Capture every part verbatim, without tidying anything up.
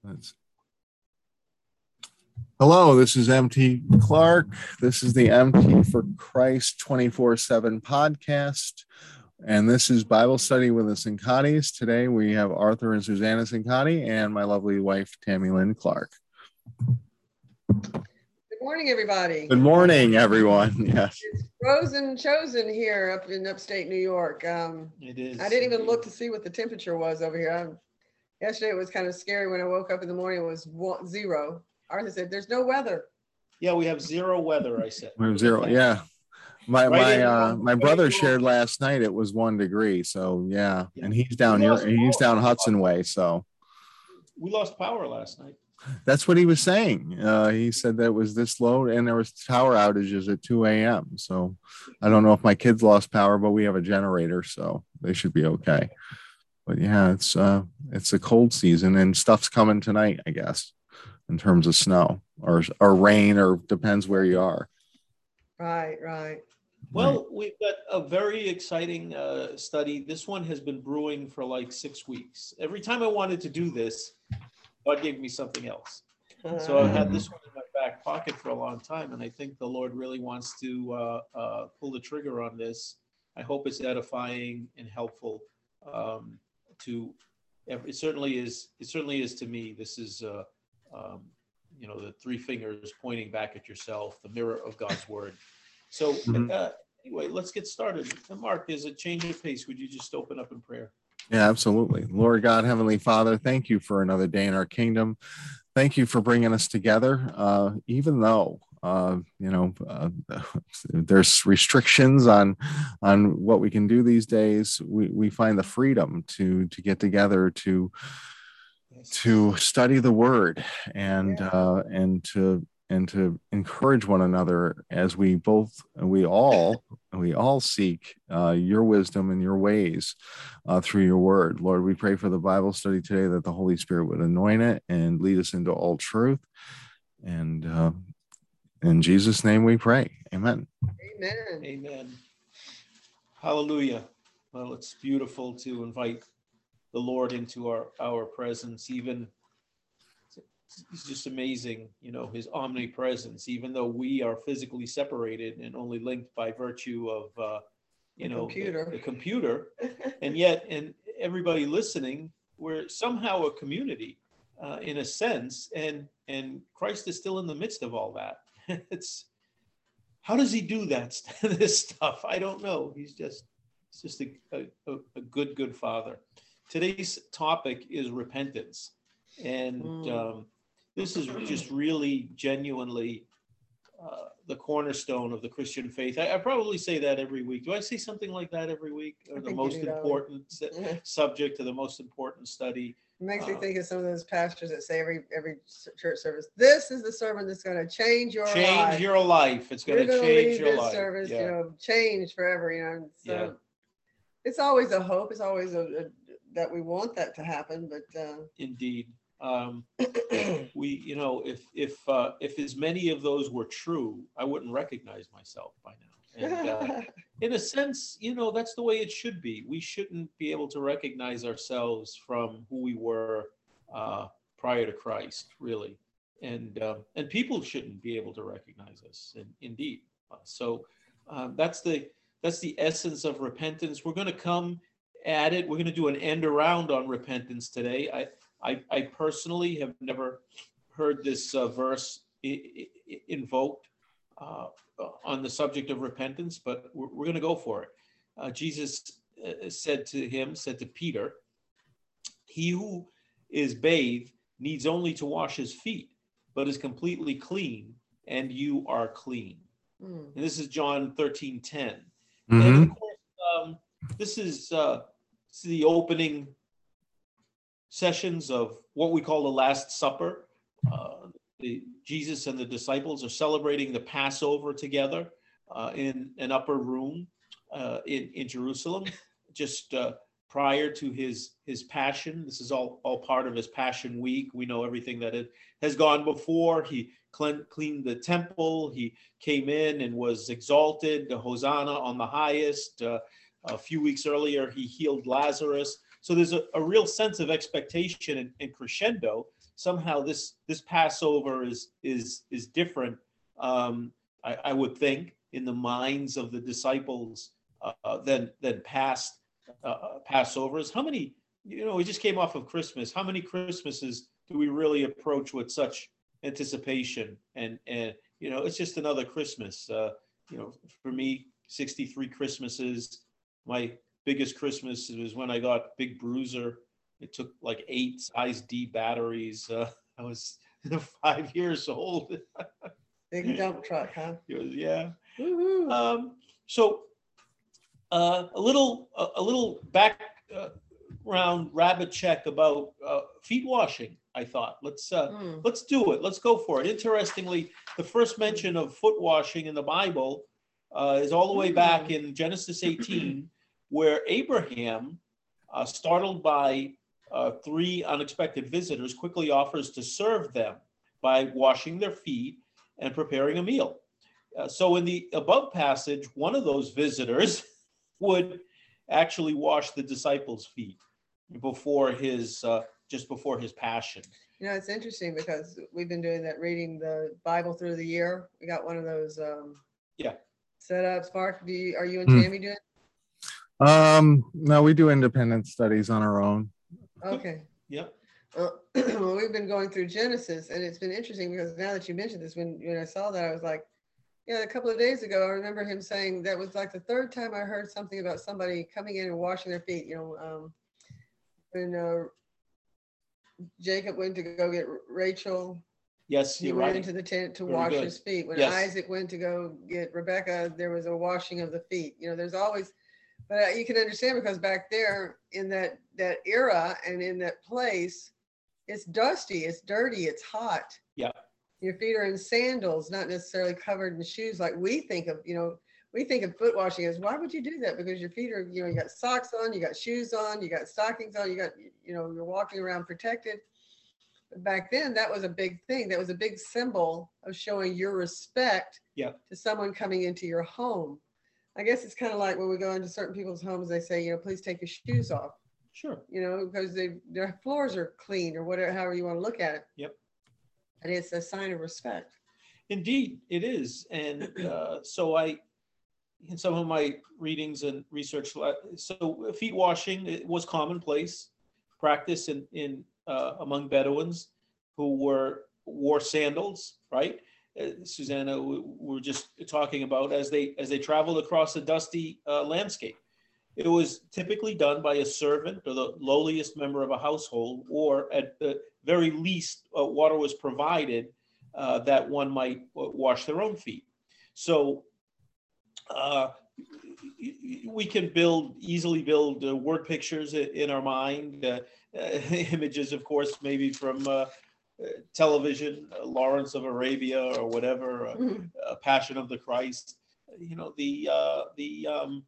Let's... Hello, this is M T Clark. This is the M T for Christ twenty-four seven podcast. And this is Bible Study with the Cincottes. Today we have Arthur and Susanna Cincotti and my lovely wife, Tammy Lynn Clark. Good morning, everybody. Good morning, everyone. Yes. It's frozen chosen here up in upstate New York. Um, it is. I didn't even look to see what the temperature was over here. I'm, yesterday it was kind of scary when I woke up in the morning. It was one, zero. Arthur said, "There's no weather." Yeah, we have zero weather, I said. We have zero, yeah. My Right my in, uh my brother right shared last night it was one degree. So yeah. Yeah. And he's down We here, lost he's power. down Hudson Way. So We lost power last night. that's what he was saying. Uh, he said that it was this low and there was tower outages at two a.m. So I don't know if my kids lost power, but we have a generator, so they should be okay. But yeah, it's uh, it's a cold season and stuff's coming tonight, I guess, in terms of snow or or rain, or depends where you are. Right, right. Well, we've got a very exciting uh, study. This one has been brewing for like six weeks. Every time I wanted to do this, God gave me something else. So I've had this one in my back pocket for a long time, and I think the Lord really wants to uh, uh, pull the trigger on this. I hope it's edifying and helpful um, to. It certainly is. It certainly is to me. This is, uh, um, you know, the three fingers pointing back at yourself, the mirror of God's word. So uh, anyway, let's get started. Mark, there's a change of pace. Would you just open up in prayer? Yeah, absolutely. Lord God, Heavenly Father, thank you for another day in our kingdom. Thank you for bringing us together, uh, even though, uh, you know, uh, there's restrictions on on what we can do these days. We, we find the freedom to to get together, to Yes. to study the word and uh, and to and to encourage one another as we both, we all, we all seek uh, your wisdom and your ways uh, through your word. Lord, we pray for the Bible study today that the Holy Spirit would anoint it and lead us into all truth. And uh, in Jesus' name we pray. Amen. Amen. Amen. Hallelujah. Well, it's beautiful to invite the Lord into our, our presence, even it's just amazing, you know, his omnipresence, even though we are physically separated and only linked by virtue of, uh, you The know, computer. The, the computer. And yet, and everybody listening, we're somehow a community uh, in a sense. And, and Christ is still in the midst of all that. It's, how does he do that, this stuff? I don't know. He's just, he's just a, a, a good, good father. Today's topic is repentance. And, Mm. um, this is just really genuinely uh, the cornerstone of the Christian faith. I, I probably say that every week. Do I say something like that every week? Or I the think most you do, important su- subject or the most important study? It makes me Uh, think of some of those pastors that say every every church service, "This is the sermon that's going to change your Change life. your life. It's going You're to going to change leave your this life. service, Yeah. you know, change forever." You know, so Yeah. it's always a hope. It's always a, a that we want that to happen, but uh, Indeed. Um, we, you know, if if uh, if as many of those were true, I wouldn't recognize myself by now. And uh, in a sense, you know, that's the way it should be. We shouldn't be able to recognize ourselves from who we were uh, prior to Christ, really, and uh, and people shouldn't be able to recognize us. And indeed, uh, so um, that's the that's the essence of repentance. We're going to come at it. We're going to do an end around on repentance today. I. I, I personally have never heard this uh, verse I- I- invoked uh, on the subject of repentance, but we're, we're going to go for it. Uh, Jesus uh, said to him, said to Peter, "He who is bathed needs only to wash his feet, but is completely clean, and you are clean." mm. And this is John thirteen ten. Mm-hmm. And of course, um, this is, uh, this is the opening sessions of what we call the Last Supper. Uh, the, Jesus and the disciples are celebrating the Passover together uh, in an upper room uh, in, in Jerusalem, just uh, prior to his his passion. This is all, all part of his Passion Week. We know everything that it has gone before. He clean, cleaned the temple. He came in and was exalted, the Hosanna on the highest. Uh, a few weeks earlier, he healed Lazarus. So there's a, a real sense of expectation and, and crescendo somehow this this Passover is is is different. Um, I, I would think in the minds of the disciples uh, than than past uh, Passovers. How many? You know, we just came off of Christmas. How many Christmases do we really approach with such anticipation? And and you know, it's just another Christmas. Uh, you know, for me, sixty-three Christmases. My biggest Christmas was when I got Big Bruiser. It took like eight size D batteries. Uh, I was five years old. Big dump truck, huh? It was, yeah. Woo-hoo. Um, so uh, a little a, a little background rabbit check about uh, feet washing. I thought let's uh, Mm. let's do it. Let's go for it. Interestingly, the first mention of foot washing in the Bible uh, is all the way back in Genesis eighteen, where Abraham, uh, startled by uh, three unexpected visitors, quickly offers to serve them by washing their feet and preparing a meal. Uh, so in the above passage, one of those visitors would actually wash the disciples' feet before his, uh, just before his passion. You know, it's interesting because we've been doing that, reading the Bible through the year. We got one of those um, Yeah. setups. Mark, do you, are you and Hmm. Tammy doing? Um, no, we do independent studies on our own. Okay. Yep. Uh, well, we've been going through Genesis, and it's been interesting because now that you mentioned this, when, when I saw that, I was like, yeah, a couple of days ago, I remember him saying that was like the third time I heard something about somebody coming in and washing their feet. You know, um, when uh, Jacob went to go get Rachel, Yes, he you're went right. into the tent to Very wash good. his feet. When Yes. Isaac went to go get Rebecca, there was a washing of the feet. You know, there's always, but uh, you can understand because back there in that that era and in that place, it's dusty, it's dirty, it's hot. Yeah. Your feet are in sandals, not necessarily covered in shoes like we think of. You know, we think of foot washing as, why would you do that? Because your feet are, you know, you got socks on, you got shoes on, you got stockings on, you got, you know, you're walking around protected. But back then, that was a big thing. That was a big symbol of showing your respect Yeah. to someone coming into your home. I guess it's kind of like when we go into certain people's homes, they say, you know, please take your shoes off, Sure. you know, because they, their floors are clean or whatever, however you want to look at it. Yep. And it's a sign of respect. Indeed, it is. And uh, so I, in some of my readings and research, so feet washing, it was commonplace practice in, in uh, among Bedouins who were wore sandals, right? Uh, Susanna, we were just talking about as they as they traveled across a dusty uh, landscape. It was typically done by a servant or the lowliest member of a household, or at the very least, uh, water was provided uh, that one might wash their own feet. So uh, we can build, easily build uh, word pictures in our mind, uh, uh, images, of course, maybe from uh, television, uh, Lawrence of Arabia or whatever, uh, uh, Passion of the Christ. You know, the, uh, the um,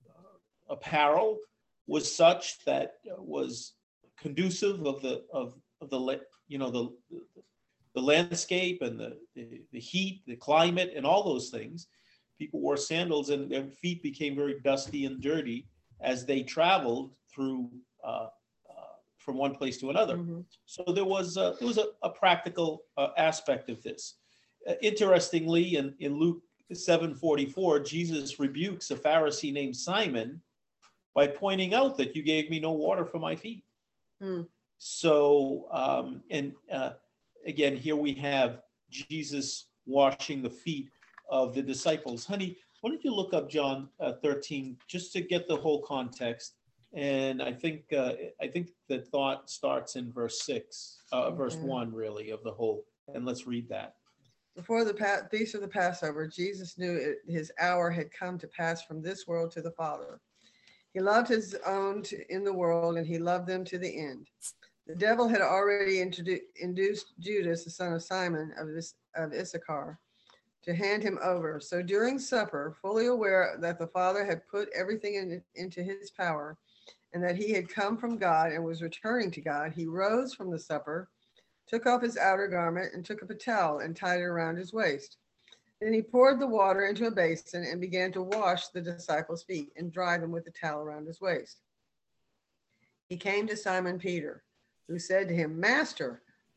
apparel was such that was conducive of the, of, of the, you know, the, the landscape and the, the, the heat, the climate, and all those things. People wore sandals and their feet became very dusty and dirty as they traveled through uh, uh, from one place to another. Mm-hmm. So there was a, there was a, a practical uh, aspect of this. Uh, interestingly, in, in Luke seven forty-four, Jesus rebukes a Pharisee named Simon by pointing out that you gave me no water for my feet. Mm. So, um, and uh, again, here we have Jesus washing the feet of the disciples. Honey, why don't you look up John uh, thirteen just to get the whole context? And I think uh, I think the thought starts in verse six, uh, verse Okay. one, really, of the whole. And let's read that. Before the pa- feast of the Passover, Jesus knew it, his hour had come to pass from this world to the Father. He loved his own to, in the world, and he loved them to the end. The devil had already introdu- induced Judas, the son of Simon of, this, of Issachar, to hand him over. So during supper, fully aware that the Father had put everything in, into his power, and that he had come from God and was returning to God, he rose from the supper, took off his outer garment, and took up a towel and tied it around his waist. Then he poured the water into a basin and began to wash the disciples' feet and dry them with the towel around his waist. He came to Simon Peter, who said to him, "Master,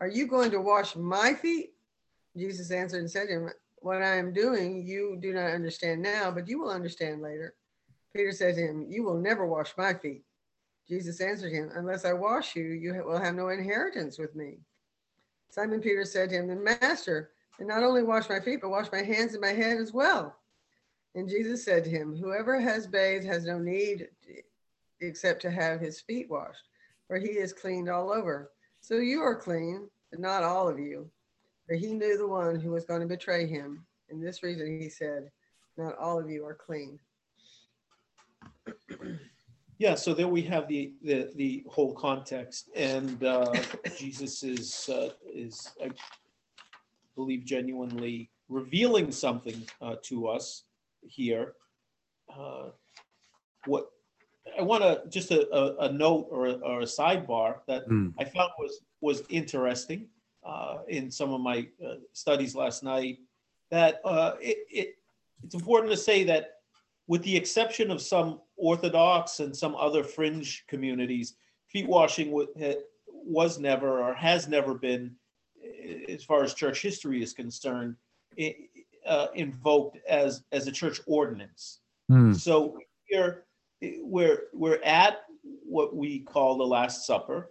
are you going to wash my feet? Jesus answered and said to him, what I am doing, you do not understand now, but you will understand later. Peter said to him, you will never wash my feet. Jesus answered him, unless I wash you, you will have no inheritance with me. Simon Peter said to him, the master, and not only wash my feet, but wash my hands and my head as well. And Jesus said to him, whoever has bathed has no need except to have his feet washed, for he is cleaned all over. So you are clean, but not all of you. For he knew the one who was going to betray him. And this reason he said, not all of you are clean. Yeah, so there we have the the, the whole context, and uh, Jesus is uh, is I believe genuinely revealing something uh, to us here. Uh, what I want to just a, a, a note or a, or a sidebar that mm. I found was was interesting uh, in some of my uh, studies last night. That uh, it, it it's important to say that, with the exception of some Orthodox and some other fringe communities, feet washing was never or has never been, as far as church history is concerned, uh, invoked as, as a church ordinance. Hmm. So here we're, we're at what we call the Last Supper,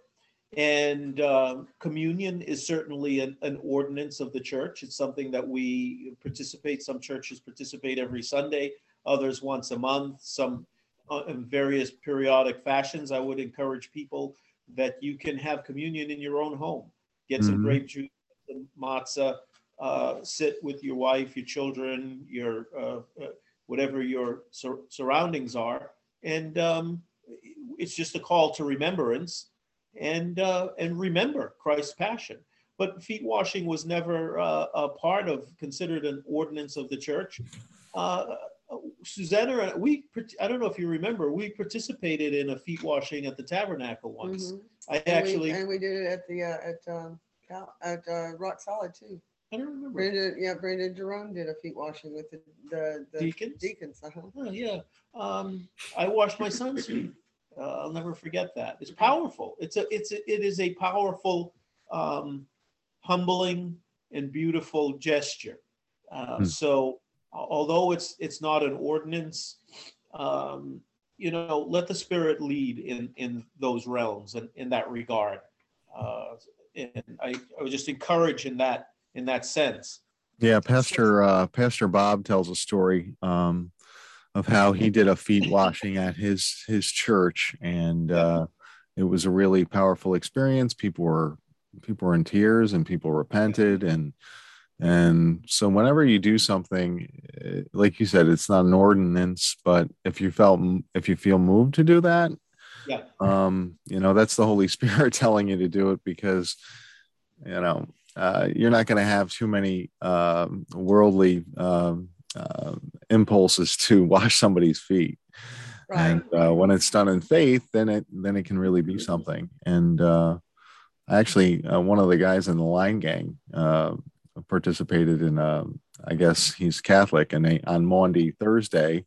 and uh, communion is certainly an, an ordinance of the church. It's something that we participate, some churches participate every Sunday, others once a month, some uh, in various periodic fashions. I would encourage people that you can have communion in your own home. Get some mm-hmm. grape juice, some matzah, uh, sit with your wife, your children, your uh, uh, whatever your sur- surroundings are, and um, it's just a call to remembrance and uh, and remember Christ's passion. But feet washing was never uh, a part of, considered an ordinance of the church. Uh, Susanna, we, I don't know if you remember, we participated in a feet washing at the Tabernacle once. Mm-hmm. I and actually, we, and we did it at the uh, at um, at uh, Rock Solid too. I don't remember. Brenda, yeah, Brenda Jerome did a feet washing with the the, the deacons. Deacons, uh-huh. Oh yeah, um, I washed my son's feet. Uh, I'll never forget that. It's powerful. It's a, it's a, it is a powerful, um, humbling and beautiful gesture. Uh, mm. So. Although it's it's not an ordinance, um, you know, let the Spirit lead in, in those realms and in that regard. Uh, and I, I would just encourage in that in that sense. Yeah, Pastor uh, Pastor Bob tells a story um, of how he did a feet washing at his his church, and uh, it was a really powerful experience. People were people were in tears, and people repented, and. And so whenever you do something, like you said, it's not an ordinance, but if you felt, if you feel moved to do that, yeah, um, you know, that's the Holy Spirit telling you to do it, because, you know, uh, you're not going to have too many uh, worldly um, uh, impulses to wash somebody's feet. Right. And uh, when it's done in faith, then it, then it can really be something. And uh, actually, uh, one of the guys in the line gang, uh, participated in uh I guess he's Catholic, and they, on Maundy Thursday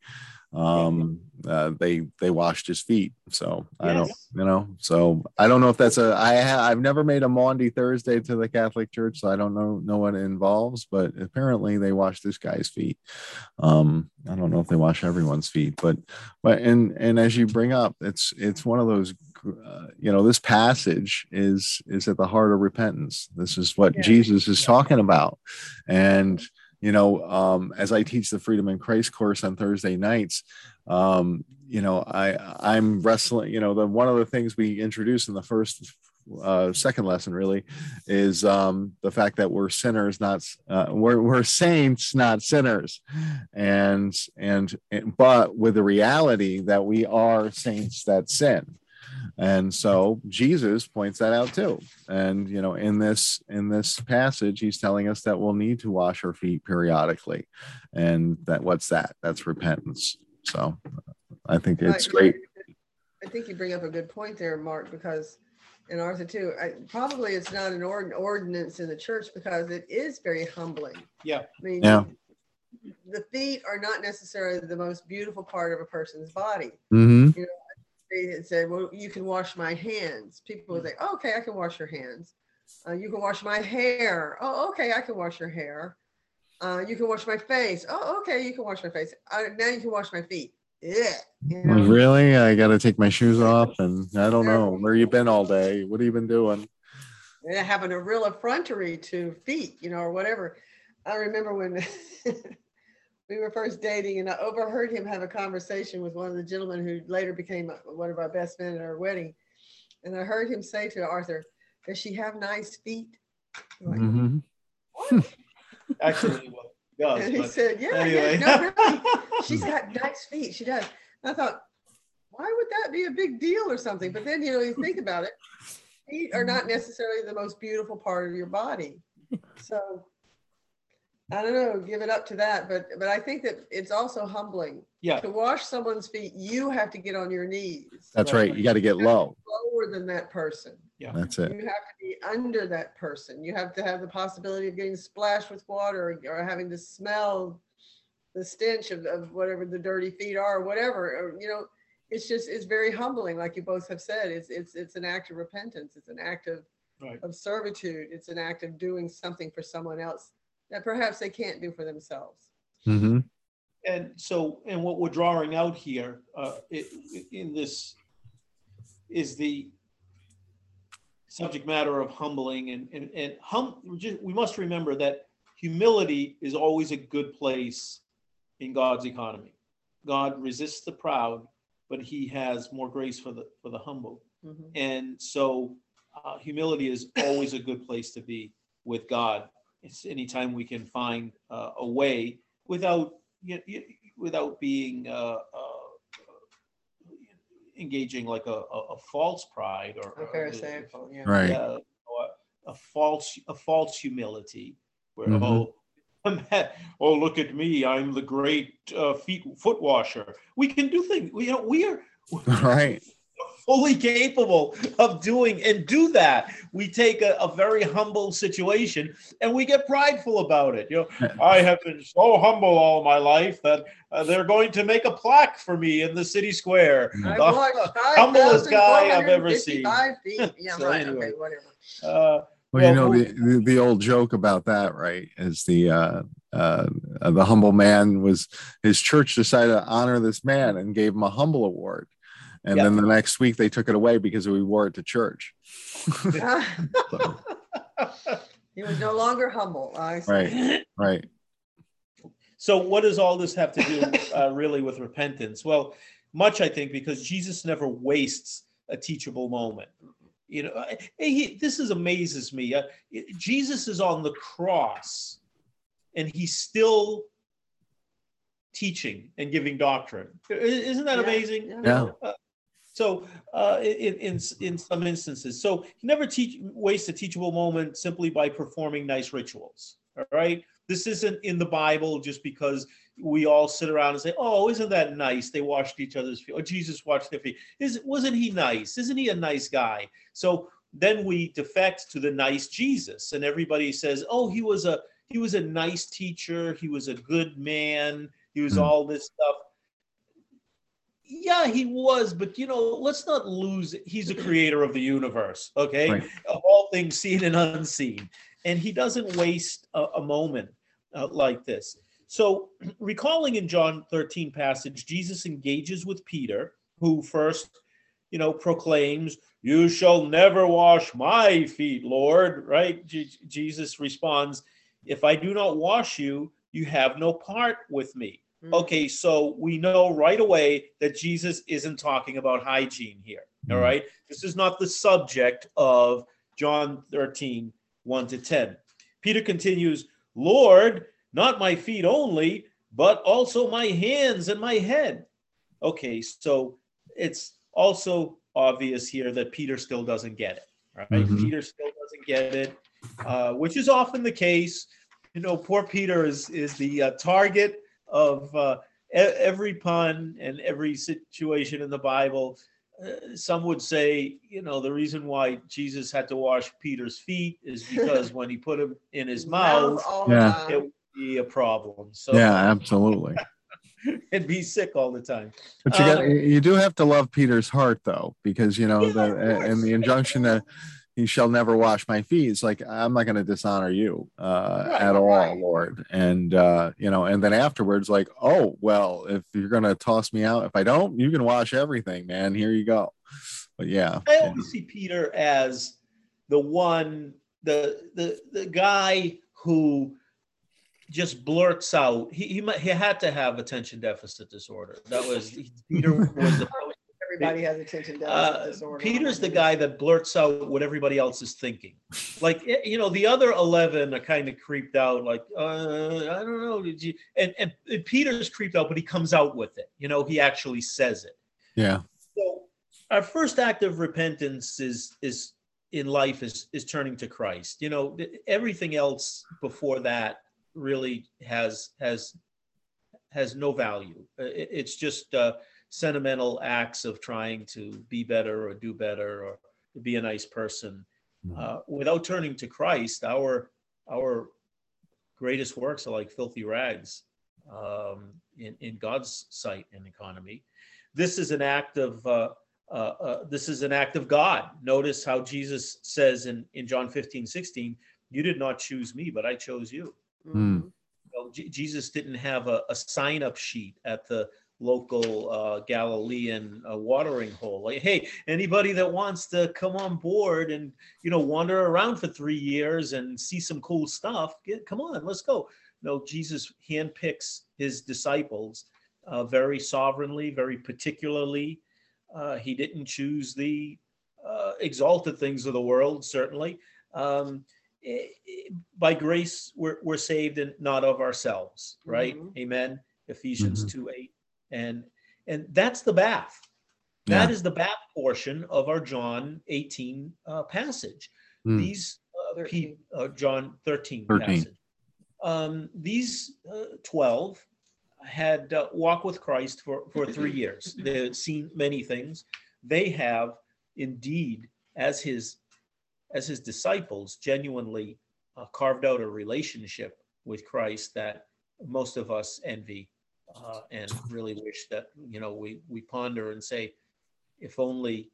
um uh, they they washed his feet. So yes. I don't you know so I don't know if that's a I ha, I've never made a Maundy Thursday to the Catholic Church, so I don't know know what it involves, but apparently they wash this guy's feet. um I don't know if they wash everyone's feet, but but and and as you bring up, it's it's one of those uh, you know, this passage is is at the heart of repentance. This is what yeah. Jesus is yeah. talking about. And you know, um, as I teach the Freedom in Christ course on Thursday nights, um, you know, I I'm wrestling. You know, the one of the things we introduced in the first, uh, second lesson really is um, the fact that we're sinners, not uh, we're we're saints, not sinners, and and but with the reality that we are saints that sin. And so Jesus points that out too. And, you know, in this, in this passage, he's telling us that we'll need to wash our feet periodically. And that what's that? That's repentance. So I think it's great. I think you bring up a good point there, Mark, because in ours too, I, probably it's not an ord- ordinance in the church because it is very humbling. Yeah. I mean, yeah. the feet are not necessarily the most beautiful part of a person's body. Mm-hmm. You know, they said, well, you can wash my hands. People would say, oh, okay, I can wash your hands. Uh, you can wash my hair. Oh, okay, I can wash your hair. Uh, you can wash my face. Oh, okay, you can wash my face. Uh, now you can wash my feet. Yeah, you know. Really? I got to take my shoes off, and I don't know where you been all day. What have you been doing? They're having a real effrontery to feet, you know, or whatever. I remember when we were first dating, and I overheard him have a conversation with one of the gentlemen who later became one of our best men at our wedding. And I heard him say to Arthur, "Does she have nice feet?" Like, Mm-hmm. what? Actually, well, he does. And he but said, yeah, anyway. yeah, no, really. She's got nice feet. She does. And I thought, why would that be a big deal or something? But then, you know, you think about it, feet are not necessarily the most beautiful part of your body. So I don't know, give it up to that. But but I think that it's also humbling. Yeah. To wash someone's feet, you have to get on your knees. That's right. You got to get low. Lower than that person. Yeah. That's it. You have to be under that person. You have to have the possibility of getting splashed with water, or, or having to smell the stench of, of whatever the dirty feet are, or whatever. Or, you know, it's just, it's very humbling. Like you both have said, it's it's it's an act of repentance. It's an act of, Right. of servitude. It's an act of doing something for someone else that perhaps they can't do for themselves. Mm-hmm. And so, and what we're drawing out here uh, i- in this is the subject matter of humbling, and and and hum, we must remember that humility is always a good place in God's economy. God resists the proud, but he has more grace for the for the humble. Mhm. And so uh, humility is always a good place to be with God. It's anytime we can find uh, a way without you know, without being uh, uh, engaging like a, a, a false pride or A Pharisaical, yeah. Right. yeah, or a false a false humility where Mhm. oh oh look at me, I'm the great uh, feet foot washer. We can do things. We, you know, we are Right. fully capable of doing and do that. We take a, a very humble situation and we get prideful about it. You know, I have been so humble all my life that uh, they're going to make a plaque for me in the city square. I The watched humblest guy I've ever seen. five thousand four hundred fifty-five feet. Yeah, So right. anyway. Okay, whatever. Uh, Well, you know, Well, the, the, the old joke about that, right, is the uh, uh, the humble man was, his church decided to honor this man and gave him a humble award. And Yeah. then the next week they took it away because we wore it to church. So, He was no longer humble. I see. right, right. So what does all this have to do uh, really with repentance? Well, much, I think, because Jesus never wastes a teachable moment. You know, hey, he, this is amazes me. Uh, Jesus is on the cross and he's still teaching and giving doctrine. Isn't that Yeah, amazing? yeah. Yeah. Uh, so uh, in, in in some instances, so he never teach wastes a teachable moment simply by performing nice rituals. All right, this isn't in the Bible just because we all sit around and say, "Oh, isn't that nice? They washed each other's feet. Oh, Jesus washed their feet. Is wasn't he nice? Isn't he a nice guy?" So then we defect to the nice Jesus, and everybody says, "Oh, he was a he was a nice teacher. He was a good man. He was Hmm. all this stuff." Yeah, he was, but you know, let's not lose it. He's the creator of the universe, okay? Right. Of all things seen and unseen. And he doesn't waste a, a moment uh, like this. So, recalling in John thirteen passage, Jesus engages with Peter, who first, you know, proclaims, "You shall never wash my feet, Lord," right? Je- Jesus responds, "If I do not wash you, you have no part with me." Okay, so we know right away that Jesus isn't talking about hygiene here. All right. This is not the subject of John thirteen, one to ten. Peter continues, "Lord, not my feet only, but also my hands and my head." Okay, so it's also obvious here that Peter still doesn't get it. Right? Mhm. Peter still doesn't get it, uh, which is often the case. You know, poor Peter is, is the uh, target of uh, e- every pun and every situation in the Bible. Uh, some would say, you know, the reason why Jesus had to wash Peter's feet is because when he put them in his mouth, all the Yeah. time. it would be a problem. So Yeah, absolutely. and be sick all the time. But you got Um, you do have to love Peter's heart though, because you know Yeah, the of course. and the injunction to he shall never wash my feet. It's like, I'm not going to dishonor you uh, Right, at all, right. Lord. And, uh, you know, and then afterwards, like, oh, well, if you're going to toss me out, if I don't, you can wash everything, man. Here you go. But yeah. I yeah. always see Peter as the one, the the the guy who just blurts out. He he, might, he had to have attention deficit disorder. That was Peter was the Everybody has attention deficit uh, disorder. Peter's the guy that blurts out what everybody else is thinking. Like, you know, the other eleven are kind of creeped out, like, uh, I don't know, did you? And, and and Peter's creeped out, but he comes out with it. You know, he actually says it. Yeah. So our first act of repentance is is in life is is turning to Christ. You know, everything else before that really has has has no value. It, it's just uh, sentimental acts of trying to be better or do better or be a nice person. Uh, without turning to Christ, our our greatest works are like filthy rags um, in, in God's sight and economy. This is an act of uh, uh, uh, this is an act of God. Notice how Jesus says in, in John fifteen, sixteen, you did not choose me, but I chose you. Mm. Well, J- Jesus didn't have a, a sign-up sheet at the local uh, Galilean uh, watering hole. Like, hey, anybody that wants to come on board and, you know, wander around for three years and see some cool stuff, get, come on, let's go. No, Jesus handpicks his disciples uh, very sovereignly, very particularly. Uh, he didn't choose the uh, exalted things of the world, certainly. Um, by grace, we're, we're saved and not of ourselves, right? Mm-hmm. Amen. Ephesians mm-hmm. two eight. And and that's the bath. That yeah. is the bath portion of our John eighteen uh, passage. Mm. These uh, P, uh, John thirteen, thirteen. Passage. Um, these uh, twelve had uh, walked with Christ for, for three years. They had seen many things. They have indeed, as his as his disciples, genuinely uh, carved out a relationship with Christ that most of us envy. Uh, and really wish that, you know, we, we ponder and say, if only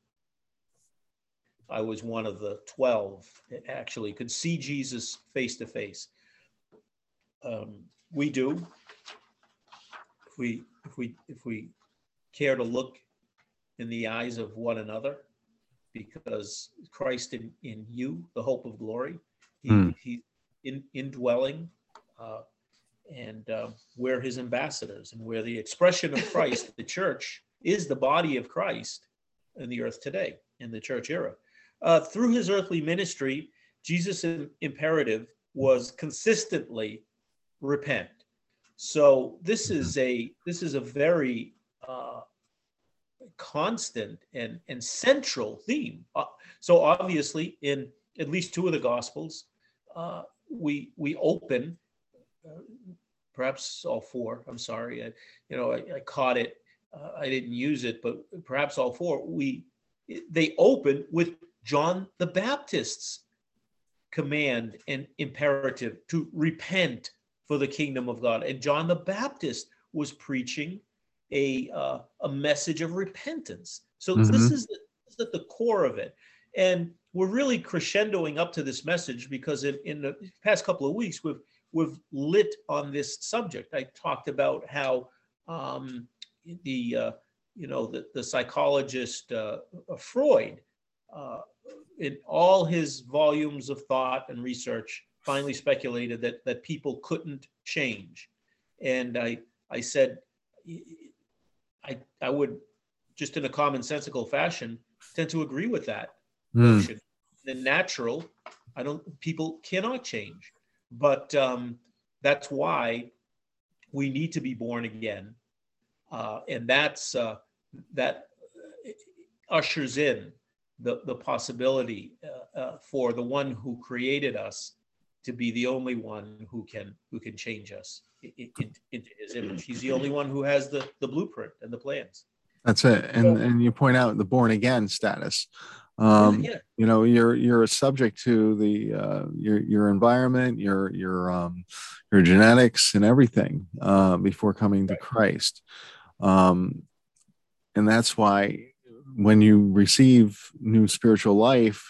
I was one of the twelve that actually could see Jesus face to face. Um, we do. If we, if we, if we care to look in the eyes of one another, because Christ in, in you, the hope of glory, he, mm. he in, indwelling, uh, and uh, we're his ambassadors, and we're the expression of Christ. The church is the body of Christ in the earth today, in the church era. Uh, through his earthly ministry, Jesus' imperative was consistently repent. So this is a this is a very uh, constant and, and central theme. Uh, so obviously, in at least two of the Gospels, uh, we we open. Uh, perhaps all four. I'm sorry. I, you know, I, I caught it. Uh, I didn't use it, but perhaps all four. We they open with John the Baptist's command and imperative to repent for the kingdom of God. And John the Baptist was preaching a uh, a message of repentance. So mm-hmm. this is the, this is at the core of it. And we're really crescendoing up to this message because in, in the past couple of weeks we've we've lit on this subject. I talked about how um, the, uh, you know, the, the psychologist uh, Freud, uh, in all his volumes of thought and research, finally speculated that that people couldn't change. And I, I said, I, I would, just in a commonsensical fashion, tend to agree with that mm. notion. The natural, I don't, people cannot change. But um, that's why we need to be born again, uh, and that's uh, that ushers in the the possibility uh, uh, for the one who created us to be the only one who can who can change us into in, in his image. He's the only one who has the the blueprint and the plans. That's it. And so, and you point out the born again status. Um, yeah. You know, you're you're subject to the uh, your your environment, your your um, your genetics, and everything uh, before coming to Christ, um, and that's why when you receive new spiritual life,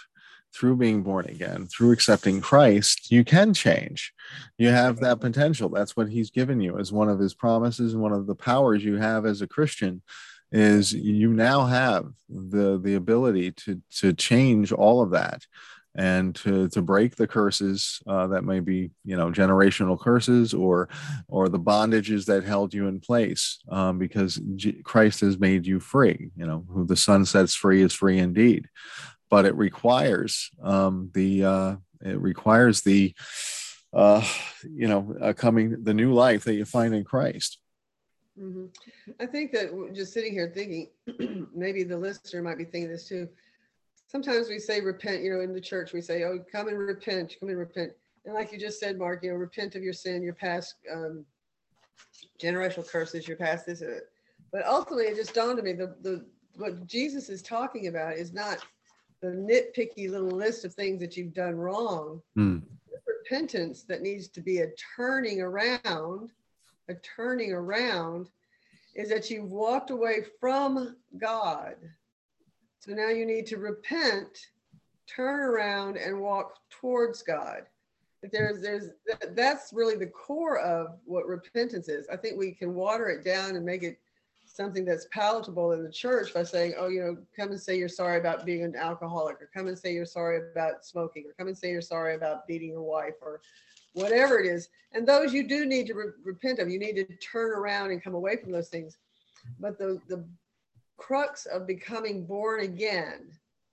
through being born again, through accepting Christ, you can change. You have that potential. That's what he's given you as one of his promises, and one of the powers you have as a Christian is you now have the the ability to to change all of that, and to to break the curses uh, that may be, you know, generational curses, or or the bondages that held you in place, um, because G- Christ has made you free. You know, who the Son sets free is free indeed. But it requires um, the uh, it requires the uh, you know uh, coming the new life that you find in Christ. Mm-hmm. I think that just sitting here thinking, maybe the listener might be thinking this too. Sometimes we say repent, you know, in the church, we say, oh, come and repent, come and repent. And like you just said, Mark, you know, repent of your sin, your past um, generational curses, your past this. Uh, but ultimately, it just dawned on me, the, the what Jesus is talking about is not the nitpicky little list of things that you've done wrong. Mm. Repentance that needs to be a turning around, a turning around is that you've walked away from God. So now you need to repent, turn around, and walk towards God. There's, there's, that's really the core of what repentance is. I think we can water it down and make it something that's palatable in the church by saying, oh, you know, come and say you're sorry about being an alcoholic, or come and say you're sorry about smoking, or come and say you're sorry about beating your wife, or whatever it is. And those you do need to re- repent of. You need to turn around and come away from those things. But the, the crux of becoming born again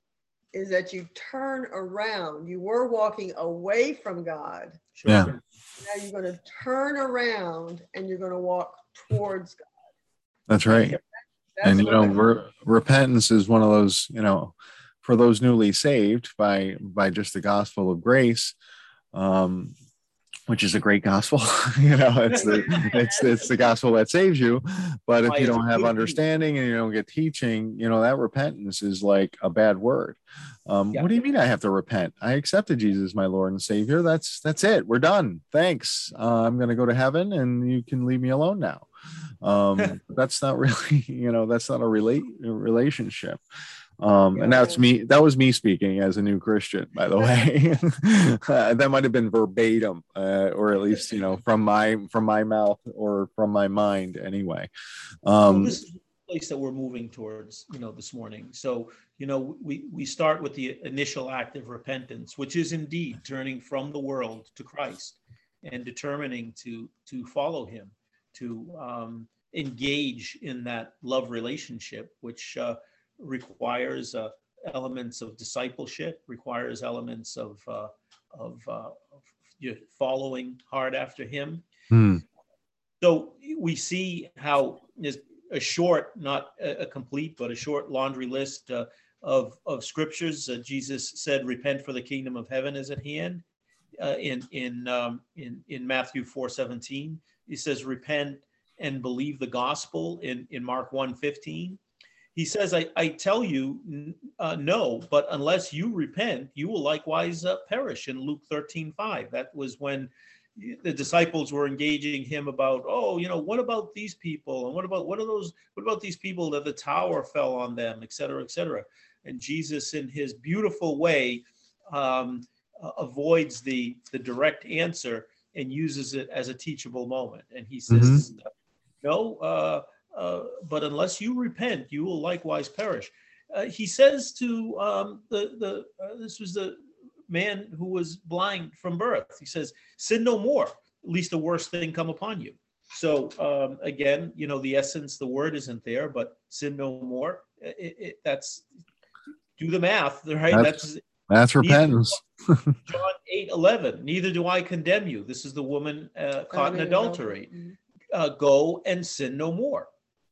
is that you turn around. You were walking away from God. Yeah. Now you're going to turn around and you're going to walk towards God. That's right. That's and you know, I- re- repentance is one of those, you know, for those newly saved by by just the gospel of grace, um, which is a great gospel. You know, it's the it's it's the gospel that saves you. But if you don't have understanding and you don't get teaching, you know, that repentance is like a bad word. Um, Yeah. What do you mean I have to repent? I accepted Jesus as my Lord and Savior. That's that's it. We're done. Thanks. Uh, I'm going to go to heaven, and you can leave me alone now. Um, that's not really, you know, that's not a relate relationship. Um, and that's me. That was me speaking as a new Christian, by the way. uh, that might have been verbatim, uh, or at least, you know, from my from my mouth or from my mind, anyway. Um, well, this is the place that we're moving towards, you know, this morning. So, you know, we we start with the initial act of repentance, which is indeed turning from the world to Christ and determining to to follow Him, to um, engage in that love relationship, which uh, requires uh, elements of discipleship, requires elements of uh, of, uh, of you know, following hard after Him. hmm. So we see how there's a short, not a, a complete, but a short laundry list uh, of of scriptures. Uh, Jesus said, "Repent, for the kingdom of heaven is at hand." Uh, in in um, in in Matthew four seventeen, he says, "Repent and believe the gospel." In in Mark one fifteen, he says, I, I tell you, uh, no, but unless you repent, you will likewise uh, perish. In Luke thirteen five, that was when the disciples were engaging him about, oh, you know, what about these people? And what about, what are those, what about these people that the tower fell on them, et cetera, et cetera. And Jesus, in his beautiful way, um, uh, avoids the, the direct answer and uses it as a teachable moment. And he says, mm-hmm. no, uh, Uh, but unless you repent, you will likewise perish. Uh, he says to um, the, the uh, this was the man who was blind from birth. He says, sin no more, lest the worst thing come upon you. So um, again, you know, the essence, the word isn't there, but sin no more. It, it, that's, do the math, right? That's, that's, that's repentance. John eight eleven, neither do I condemn you. This is the woman uh, caught in adultery. Uh, go and sin no more.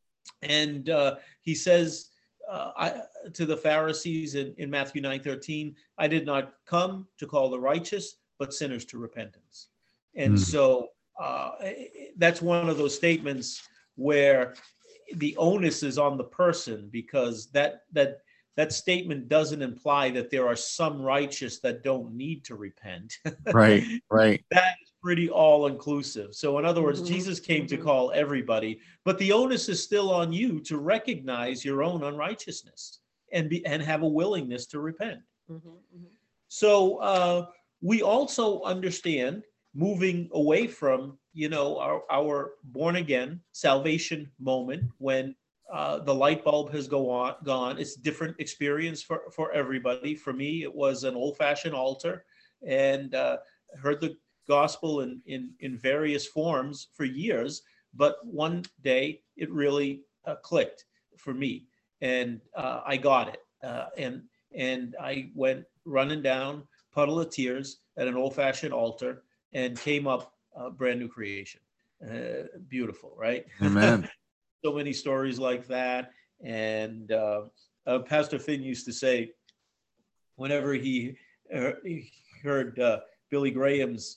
And uh, he says uh, I, to the Pharisees in, in Matthew nine thirteen, I did not come to call the righteous, but sinners to repentance. And mm. so uh, that's one of those statements where the onus is on the person, because that that that statement doesn't imply that there are some righteous that don't need to repent. Right, right. That is pretty all-inclusive. So in other words, mm-hmm. Jesus came to call everybody, but the onus is still on you to recognize your own unrighteousness and be and have a willingness to repent. Mm-hmm, mm-hmm. So uh, we also understand moving away from, you know, our, our born again salvation moment when uh, the light bulb has go on, gone. It's a different experience for, for everybody. For me, it was an old fashioned altar, and uh, heard the gospel in, in, in various forms for years. But one day it really uh, clicked for me, and uh, I got it. Uh, and, and I went running down, puddle of tears at an old fashioned altar, and came up a brand new creation. Uh, beautiful, right? Amen. So many stories like that. And uh, uh, Pastor Finn used to say, whenever he, uh, he heard uh, Billy Graham's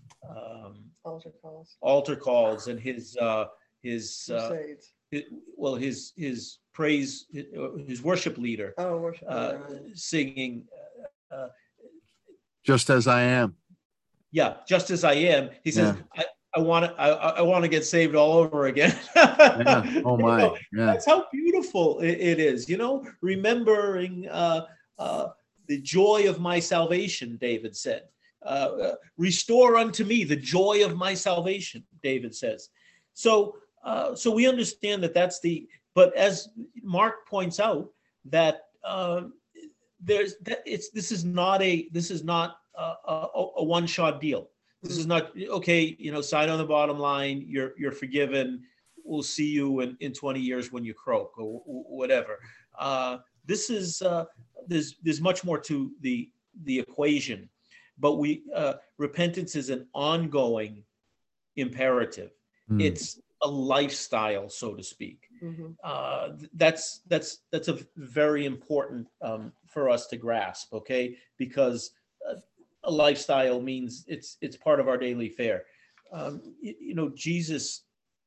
um, Altar calls. altar calls and his uh, his, uh, Crusades. his well his his praise his, his worship leader Oh, worship. uh, Right. singing uh, Just as I am. yeah, just as I am. He says, Yeah. I, I want to, I, I want to get saved all over again. Yeah. Oh my. You know, Yeah. that's how beautiful it, it is. You know, remembering uh, uh, the joy of my salvation, David said. Uh, uh, Restore unto me the joy of my salvation, David says. So, uh, so we understand that that's the. But as Mark points out, that uh, there's that it's this is not a this is not a, a, a one-shot deal. This is not okay. You know, sign on the bottom line. You're you're forgiven. We'll see you in, in twenty years when you croak or whatever. Uh, this is uh, there's there's much more to the the equation, but we uh, repentance is an ongoing imperative. Mm. It's a lifestyle, so to speak. Mhm. Uh, that's that's that's a very important um, for us to grasp. Okay, because uh, a lifestyle means it's it's part of our daily fare. Um, you, you know, Jesus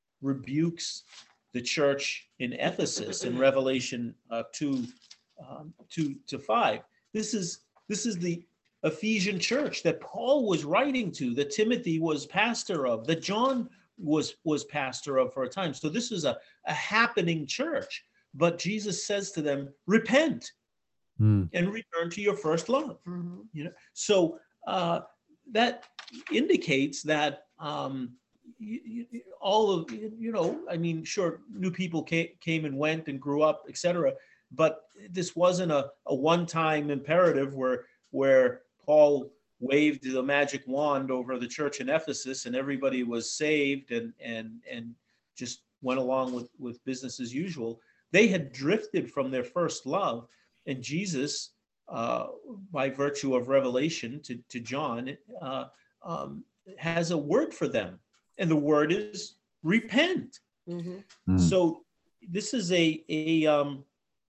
rebukes the church in Ephesus in Revelation uh, two, um, two to five. This is this is the Ephesian church that Paul was writing to, that Timothy was pastor of, that John was was pastor of for a time. So this is a, a happening church. But Jesus says to them, repent Mm. and return to your first love. Mhm. You know, so uh, that indicates that um, you, you, all of you know, I mean, sure, new people came, came and went and grew up, et cetera. But this wasn't a, a one-time imperative where where Paul waved the magic wand over the church in Ephesus and everybody was saved and and and just went along with with business as usual. They had drifted from their first love, and Jesus, uh, by virtue of revelation to, to John, uh, um, has a word for them. And the word is repent. Mhm. Mm. So this is a, a, um,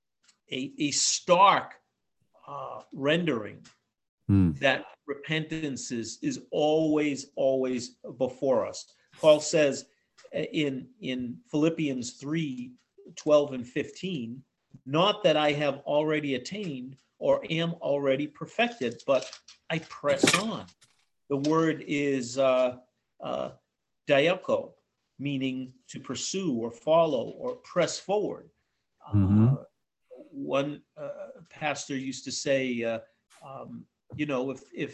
a, a stark uh, rendering Mm. that repentance is, is always, always before us. Paul says in, in Philippians three, twelve and fifteen, not that I have already attained or am already perfected, but I press on. The word is uh, uh, dioko, meaning to pursue or follow or press forward. Mhm. Uh, one uh, pastor used to say, uh, um, you know, if if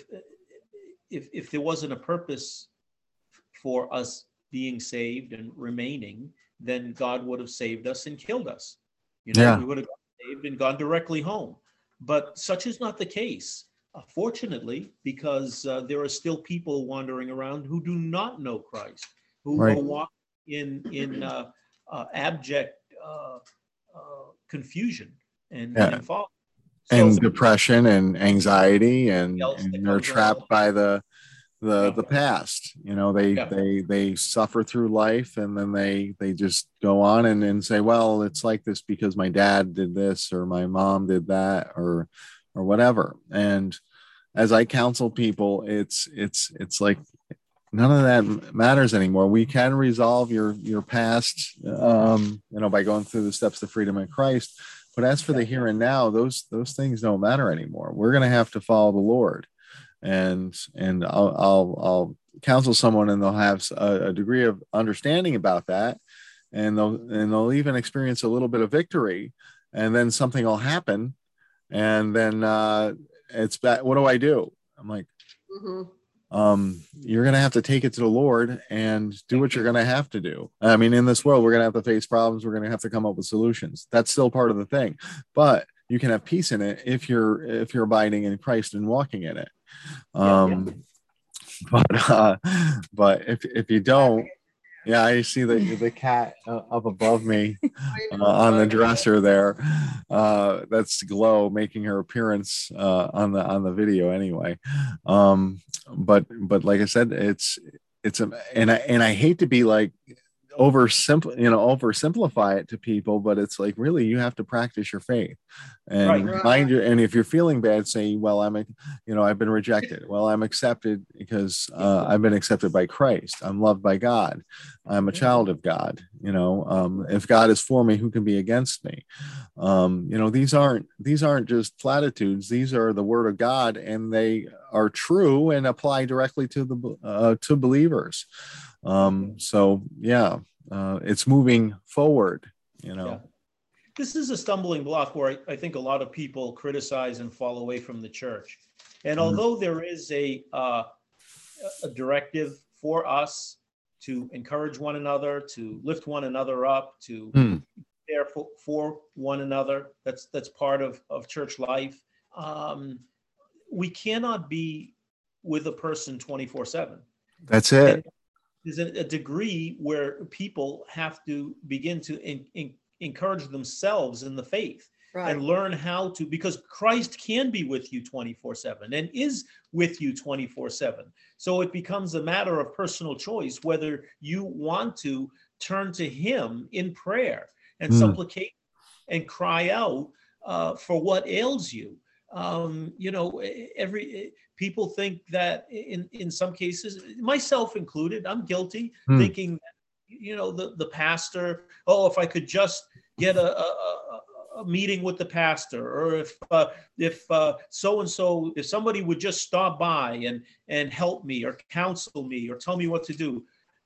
if if there wasn't a purpose for us being saved and remaining, then God would have saved us and killed us. You know, Yeah. we would have gotten saved and gone directly home. But such is not the case, uh, fortunately, because uh, there are still people wandering around who do not know Christ, who Right. are walking in in uh, uh, abject uh, uh, confusion and, Yeah. and fall. And So depression and anxiety, and, else that and they're comes along. trapped by the the Yeah. the past. You know, they Yeah. they they suffer through life, and then they they just go on and, and say, well, it's like this because my dad did this or my mom did that or or whatever. And as I counsel people, it's it's it's like none of that matters anymore. We can resolve your your past, um, you know, by going through the steps to freedom in Christ. But as for the here and now, those those things don't matter anymore. We're going to have to follow the Lord, and and I'll I'll, I'll counsel someone, and they'll have a, a degree of understanding about that, and they'll and they'll even experience a little bit of victory, and then something will happen, and then uh, it's bad. What do I do? I'm like, Mm-hmm. um, you're going to have to take it to the Lord and do what you're going to have to do. I mean, in this world, we're going to have to face problems. We're going to have to come up with solutions. That's still part of the thing, but you can have peace in it if you're, if you're abiding in Christ and walking in it. Um, yeah. But, uh, but if, if you don't, yeah, I see the the cat uh, up above me uh, on the dresser there. Uh, that's Glow making her appearance uh, on the on the video anyway. Um, but but like I said, it's it's a and I and I hate to be like oversimple, you know, oversimplify it to people, but it's like, really, you have to practice your faith and Right. remind you. And if you're feeling bad, say, well, I'm, a, you know, I've been rejected. Well, I'm accepted because uh, I've been accepted by Christ. I'm loved by God. I'm a child of God. You know, um, if God is for me, who can be against me? Um, you know, these aren't, these aren't just platitudes. These are the word of God, and they are true and apply directly to the, uh, to believers. Um, so yeah, uh, it's moving forward, you know. Yeah. This is a stumbling block where I, I think a lot of people criticize and fall away from the church. And although mm. there is a, uh, a directive for us to encourage one another, to lift one another up, to mm. care for, for one another, that's, that's part of, of church life. Um, we cannot be with a person twenty-four seven. That's it. And there's a, a degree where people have to begin to in, in, encourage themselves in the faith, right, and learn how to, because Christ can be with you twenty-four seven and is with you twenty-four seven. So it becomes a matter of personal choice whether you want to turn to him in prayer and mm. supplicate and cry out uh, for what ails you. Um, you know, every people think that in, in some cases, myself included, I'm guilty, hmm. thinking that, you know, the, the pastor, oh, if I could just get a, a, a meeting with the pastor, or if uh, if uh, so-and-so, if somebody would just stop by and, and help me or counsel me or tell me what to do.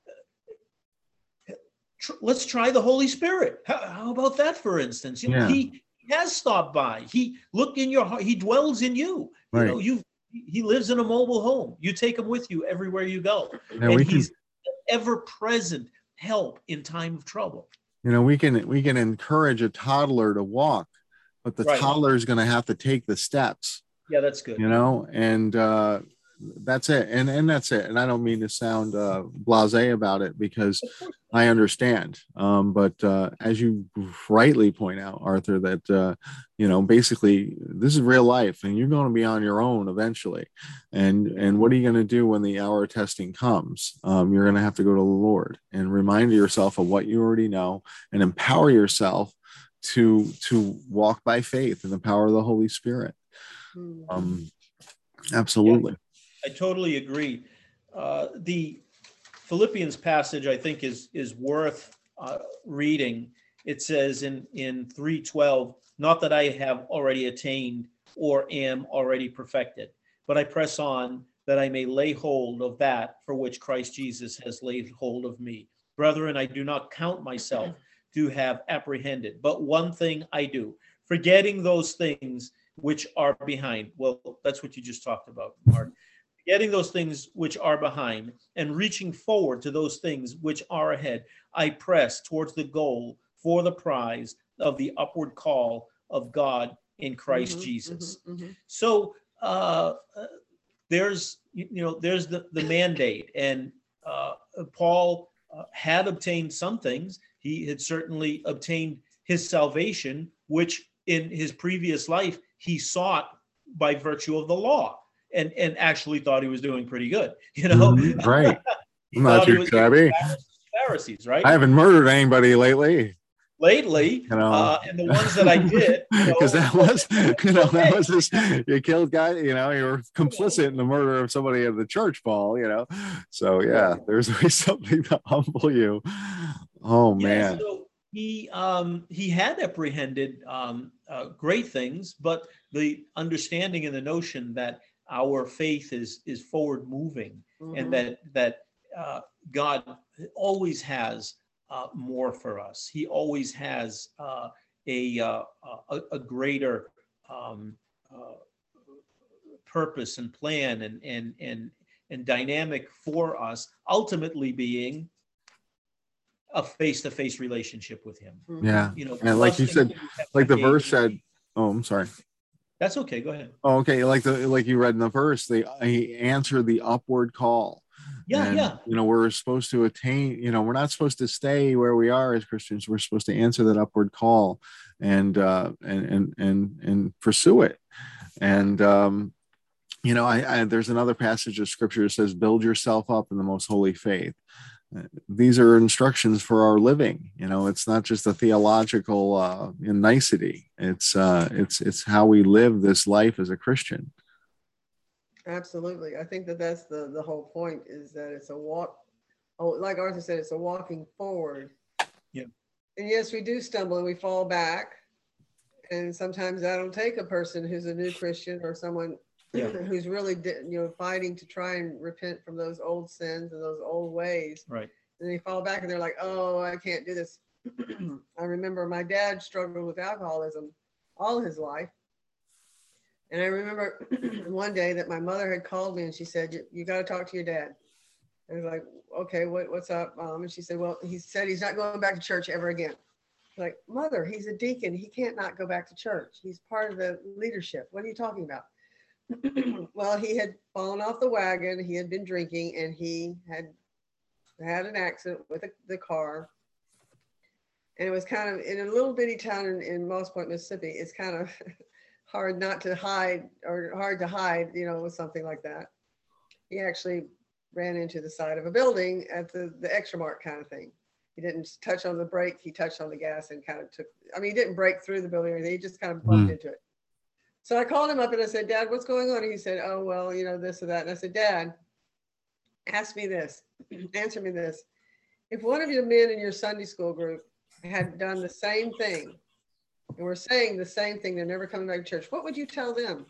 Let's try the Holy Spirit. How, how about that, for instance? You know, yeah. he has stopped by. He look in your heart. He dwells in you. Right. You know, you he lives in a mobile home. You take him with you everywhere you go. Now and can, he's ever-present help in time of trouble. You know, we can we can encourage a toddler to walk, but the right. toddler is going to have to take the steps. Yeah, that's good. You know, and uh, that's it. And and that's it. And I don't mean to sound uh, blasé about it, because I understand. Um, but uh, as you rightly point out, Arthur, that, uh, you know, basically this is real life, and you're going to be on your own eventually. And and what are you going to do when the hour of testing comes? Um, you're going to have to go to the Lord and remind yourself of what you already know, and empower yourself to to walk by faith in the power of the Holy Spirit. Um, absolutely. Yeah. I totally agree. Uh, the Philippians passage, I think, is is worth uh, reading. It says in, in three twelve, not that I have already attained or am already perfected, but I press on that I may lay hold of that for which Christ Jesus has laid hold of me. Brethren, I do not count myself to have apprehended, but one thing I do, forgetting those things which are behind. Well, that's what you just talked about, Mark. Getting those things which are behind and reaching forward to those things which are ahead, I press towards the goal for the prize of the upward call of God in Christ mm-hmm, Jesus. Mm-hmm, mm-hmm. So uh, there's, you know, there's the, the mandate, and uh, Paul uh, had obtained some things. He had certainly obtained his salvation, which in his previous life he sought by virtue of the law. And and actually thought he was doing pretty good, you know. Mm-hmm, right. I'm not too shabby. Pharisees, right? I haven't murdered anybody lately. Lately, you know. uh, and the ones that I did, because you know, that was, you know, that was this. You killed guy, you know, you were complicit in the murder of somebody at the church, Paul. You know, so yeah, there's always something to humble you. Oh man. Yeah, so he um, he had apprehended um, uh, great things, but the understanding and the notion that our faith is is forward moving, mm-hmm. and that that uh, God always has uh, more for us. He always has uh, a, uh, a a greater um, uh, purpose and plan and and and and dynamic for us, ultimately being a face-to-face relationship with him. Yeah. You know, And like you said, like the verse said, oh, I'm sorry. That's okay. Go ahead. Oh, okay. Like the like you read in the verse, they he answered the upward call. Yeah, and, yeah. You know, we're supposed to attain, you know, we're not supposed to stay where we are as Christians. We're supposed to answer that upward call and uh and and and, and pursue it. And um, you know, I, I there's another passage of scripture that says, build yourself up in the most holy faith. These are instructions for our living. You know, it's not just a theological uh, nicety. It's uh, it's it's how we live this life as a Christian. Absolutely, I think that that's the the whole point, is that it's a walk. Oh, like Arthur said, it's a walking forward. Yeah. And yes, we do stumble and we fall back, and sometimes that'll take a person who's a new Christian or someone yeah. who's really, you know, fighting to try and repent from those old sins and those old ways. Right. And they fall back and they're like, oh, I can't do this. I remember my dad struggled with alcoholism all his life. And I remember one day that my mother had called me and she said, you, you got to talk to your dad. I was like, okay, what, what's up, Mom? And she said, well, he said he's not going back to church ever again. Like, Mother, he's a deacon. He can't not go back to church. He's part of the leadership. What are you talking about? Well, he had fallen off the wagon. He had been drinking and he had had an accident with a, the car. And it was kind of in a little bitty town in, in Moss Point, Mississippi. It's kind of hard not to hide or hard to hide, you know, with something like that. He actually ran into the side of a building at the, the extra mark kind of thing. He didn't touch on the brake. He touched on the gas and kind of took, I mean, he didn't break through the building or anything. He just kind of bumped mm. into it. So I called him up and I said, Dad, what's going on? And he said, oh, well, you know, this or that. And I said, Dad, ask me this, answer me this. If one of your men in your Sunday school group had done the same thing and were saying the same thing, they're never coming back to church, what would you tell them?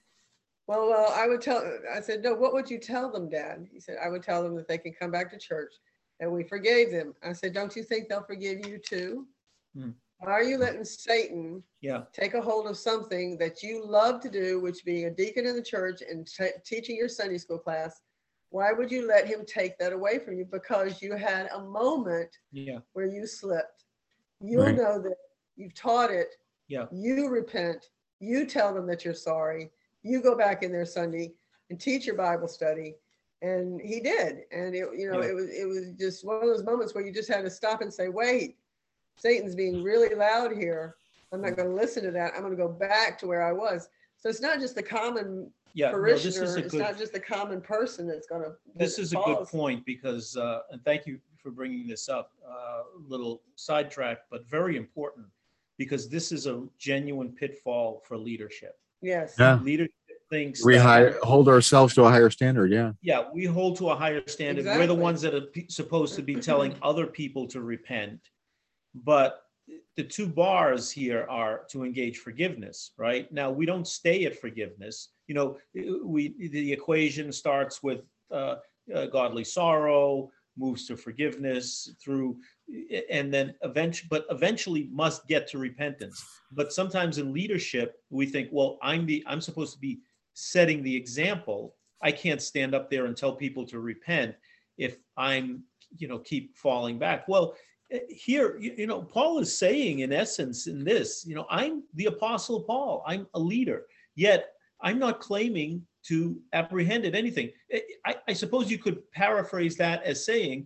Well, well, I would tell, I said, no, what would you tell them, Dad? He said, I would tell them that they can come back to church and we forgave them. I said, don't you think they'll forgive you too? Hmm. Why are you letting Satan yeah. take a hold of something that you love to do, which being a deacon in the church and t- teaching your Sunday school class? Why would you let him take that away from you? Because you had a moment yeah. where you slipped. You'll right. know that you've taught it. Yeah. You repent. You tell them that you're sorry. You go back in there Sunday and teach your Bible study. And he did. And it, you know, yeah. it was it was just one of those moments where you just had to stop and say, wait, Satan's being really loud here. I'm not going to listen to that. I'm going to go back to where I was. So it's not just the common yeah, parishioner. No, this is a it's good, not just the common person that's going to. This is a good point because, uh, and thank you for bringing this up. A uh, little sidetrack, but very important because this is a genuine pitfall for leadership. Yes. Yeah. Leadership thinks we high, hold ourselves to a higher standard. Yeah. Yeah, we hold to a higher standard. Exactly. We're the ones that are p- supposed to be telling other people to repent. But the two bars here are to engage forgiveness, right? Now, we don't stay at forgiveness. You know, we the equation starts with uh, uh, godly sorrow, moves to forgiveness through, and then eventually, but eventually must get to repentance. But sometimes in leadership, we think, well, I'm the I'm supposed to be setting the example. I can't stand up there and tell people to repent if I'm, you know, keep falling back. Well, here, you know, Paul is saying in essence in this, you know, I'm the Apostle Paul, I'm a leader, yet I'm not claiming to apprehend at anything. I, I suppose you could paraphrase that as saying,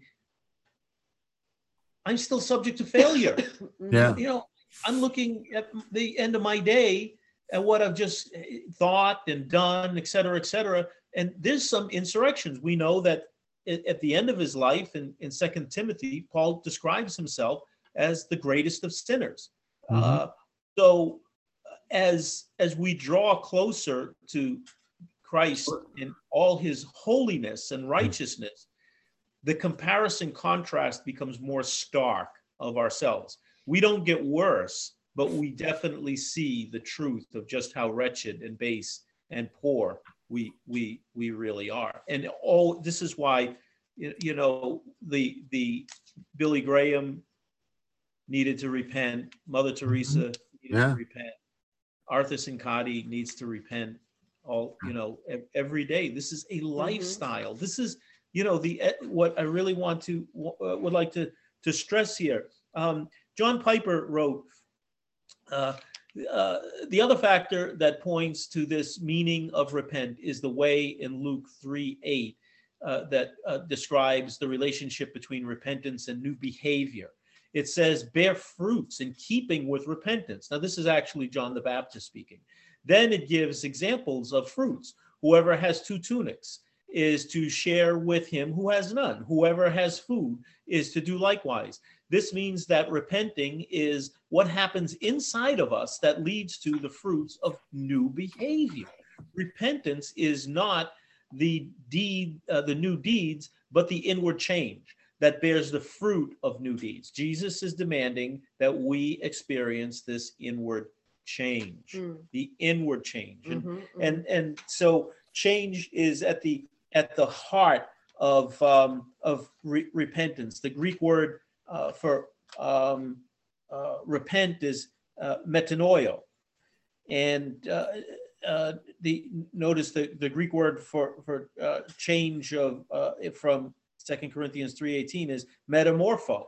I'm still subject to failure. Yeah. You know, I'm looking at the end of my day and what I've just thought and done, et cetera, et cetera. And there's some insurrections. We know that at the end of his life in, in Second Timothy, Paul describes himself as the greatest of sinners. Mm-hmm. Uh, so as, as we draw closer to Christ in all his holiness and righteousness, the comparison contrast becomes more stark of ourselves. We don't get worse, but we definitely see the truth of just how wretched and base and poor we we we really are. And all this is why, you know, the the Billy Graham needed to repent, Mother Teresa needed yeah. to repent, Arthur Cincotti needs to repent. all, you know, ev- every day. This is a lifestyle. This is, you know, the eh, what I really want to uh, would like to to stress here. Um, John Piper wrote, uh, uh, the other factor that points to this meaning of repent is the way in Luke three eight uh, that uh, describes the relationship between repentance and new behavior. It says, bear fruits in keeping with repentance. Now, this is actually John the Baptist speaking. Then it gives examples of fruits. Whoever has two tunics is to share with him who has none. Whoever has food is to do likewise. This means that repenting is what happens inside of us that leads to the fruits of new behavior. Repentance is not the deed, uh, the new deeds, but the inward change that bears the fruit of new deeds. Jesus is demanding that we experience this inward change, mm. the inward change. And, mm-hmm, mm-hmm. and and so change is at the at the heart of um, of re- repentance. The Greek word uh, for um, uh, repent is uh, metanoio, and uh, uh, the notice the, the Greek word for for uh, change of uh, from Second Corinthians three eighteen is metamorpho.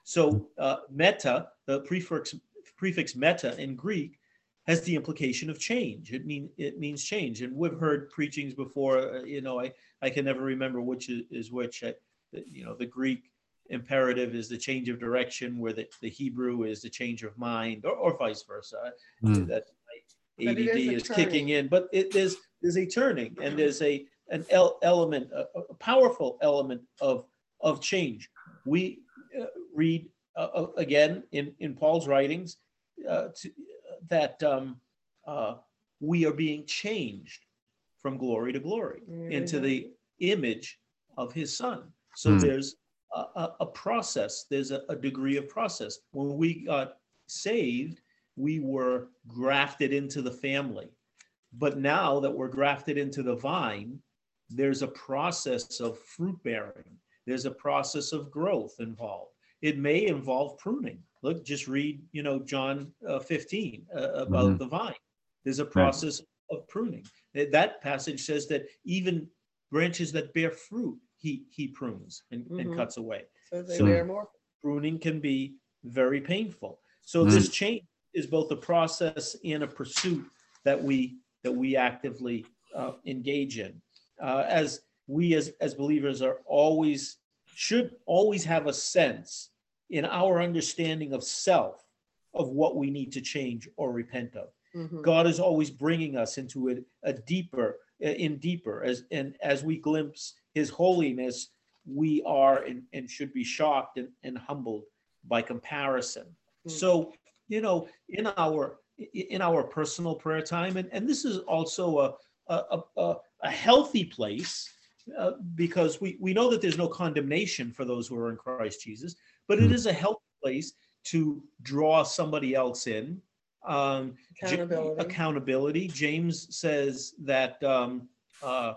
So uh, meta, the prefix prefix meta in Greek, has the implication of change. It mean it means change. And we've heard preachings before. Uh, you know, I I can never remember which is, is which. I, you know, the Greek imperative is the change of direction, where the, the Hebrew is the change of mind, or, or vice versa. Mm. That A D D is, is kicking in, but it, there's there's a turning, and there's a an el- element, a, a powerful element of of change. We uh, read uh, again in in Paul's writings uh, to, that um, uh, we are being changed from glory to glory mm-hmm. into the image of his Son. So mm. there's a, a, a process. There's a, a degree of process. When we got saved, we were grafted into the family. But now that we're grafted into the vine, there's a process of fruit bearing. There's a process of growth involved. It may involve pruning. Look, just read, you know, John uh, fifteen uh, about mm-hmm. the vine. There's a process right. of pruning. That passage says that even branches that bear fruit, he he prunes and, mm-hmm. and cuts away. So they so bear more. Pruning can be very painful. So mm-hmm. this change is both a process and a pursuit that we that we actively uh, engage in. Uh, as we as, as believers are always, should always have a sense in our understanding of self, of what we need to change or repent of. Mm-hmm. God is always bringing us into a, a deeper, in deeper, as and as we glimpse his holiness, we are and, and should be shocked and, and humbled by comparison. Mm-hmm. So, you know, in our in our personal prayer time, and, and this is also a a, a, a healthy place, uh, because we, we know that there's no condemnation for those who are in Christ Jesus, but it is a healthy place to draw somebody else in. Um, accountability. J- accountability. James says that um, uh,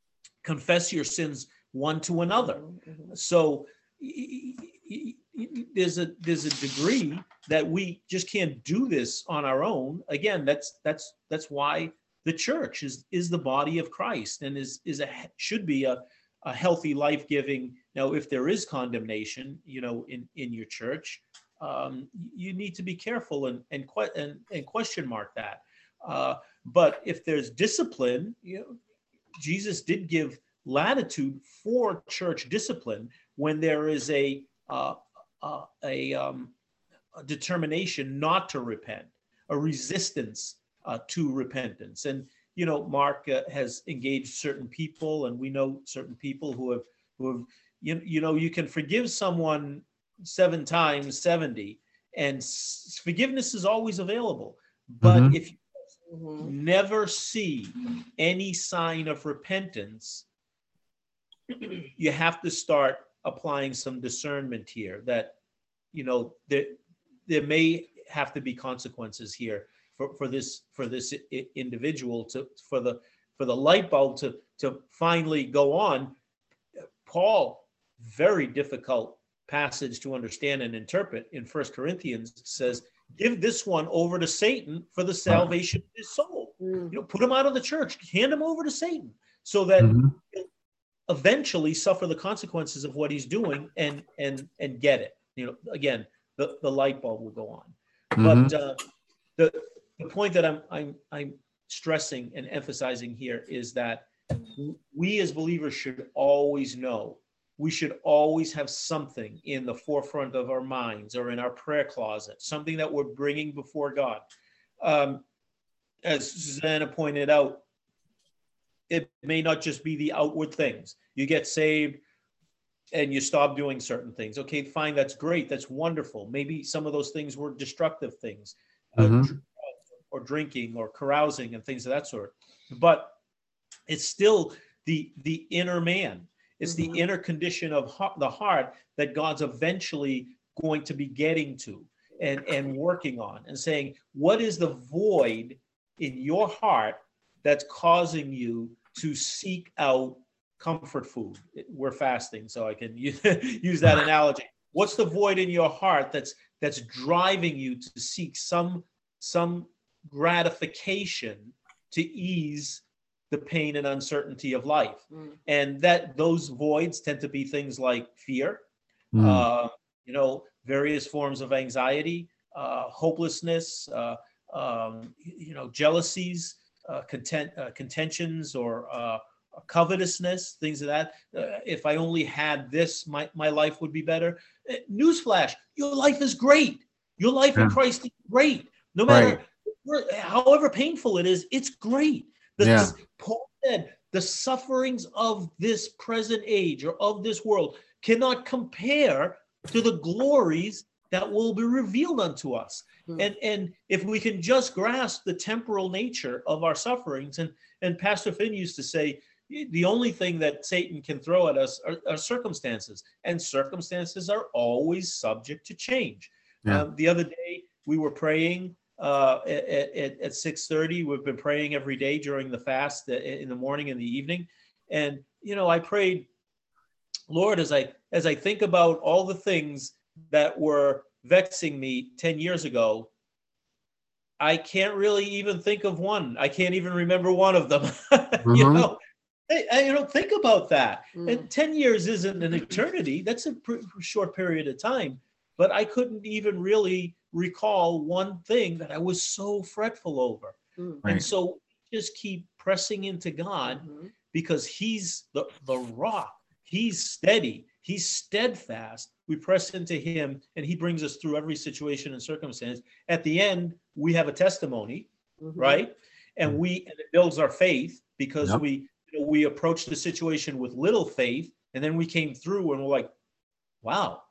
confess your sins one to another. Mm-hmm. So y- y- y- there's a there's a degree that we just can't do this on our own. Again, that's that's that's why the church is is the body of Christ and is is a should be a, a healthy, life-giving. Now, if there is condemnation, you know, in, in your church, um, you need to be careful and and and, and question mark that. Uh, but if there's discipline, you know, Jesus did give latitude for church discipline when there is a uh, uh, a, um, a determination not to repent, a resistance Uh, to repentance. And, you know, Mark uh, has engaged certain people, and we know certain people who have, who have, you, you know, you can forgive someone seven times seventy, and s- forgiveness is always available. But mm-hmm. if you mm-hmm. never see any sign of repentance, you have to start applying some discernment here that, you know, there, there may have to be consequences here. For, for this for this individual to for the for the light bulb to to finally go on. Paul, very difficult passage to understand and interpret in First Corinthians, says, give this one over to Satan for the salvation of his soul. Mm. You know, put him out of the church, hand him over to Satan, so that Mm-hmm. he'll eventually suffer the consequences of what he's doing and and and get it. You know, again, the, the light bulb will go on. Mm-hmm. But uh, the the point that I'm I'm I'm stressing and emphasizing here is that we as believers should always know, we should always have something in the forefront of our minds or in our prayer closet, something that we're bringing before God. Um, as Susanna pointed out, it may not just be the outward things. You get saved and you stop doing certain things. Okay, fine, that's great, that's wonderful. Maybe some of those things were destructive things, uh, Mm-hmm. dr- or drinking or carousing and things of that sort. But it's still the the inner man. It's Mhm. the inner condition of ha- the heart that God's eventually going to be getting to and, and working on and saying, what is the void in your heart that's causing you to seek out comfort food? We're fasting, so I can use, use that analogy. What's the void in your heart that's that's driving you to seek some some gratification to ease the pain and uncertainty of life? Mm. And that those voids tend to be things like fear, Mm. uh, you know, various forms of anxiety, uh, hopelessness, uh, um, you know, jealousies, uh, content, uh, contentions, or uh, covetousness, things of that. Uh, if I only had this, my, my life would be better. Uh, Newsflash, your life is great. Your life in Yeah. Christ is great. No Right. matter, however painful it is, it's great. The, Yeah. Paul said, the sufferings of this present age or of this world cannot compare to the glories that will be revealed unto us. Hmm. And, and if we can just grasp the temporal nature of our sufferings, and, and Pastor Finn used to say, the only thing that Satan can throw at us are, are circumstances, and circumstances are always subject to change. Yeah. Um, the other day, we were praying uh, at, at, at six thirty. We've been praying every day during the fast in the morning and the evening. And, you know, I prayed, Lord, as I as I think about all the things that were vexing me ten years ago, I can't really even think of one. I can't even remember one of them. Mm-hmm. You know, hey, I, you know, think about that. Mm. And ten years isn't an eternity. That's a pretty short period of time. But I couldn't even really recall one thing that I was so fretful over. Mm. Right. And so just keep pressing into God, Mhm. because he's the, the rock. He's steady. He's steadfast. We press into him, and he brings us through every situation and circumstance. At the end, we have a testimony, Mhm. right? And we and it builds our faith, because Yep. we you know, we approached the situation with little faith, and then we came through, and we're like, wow,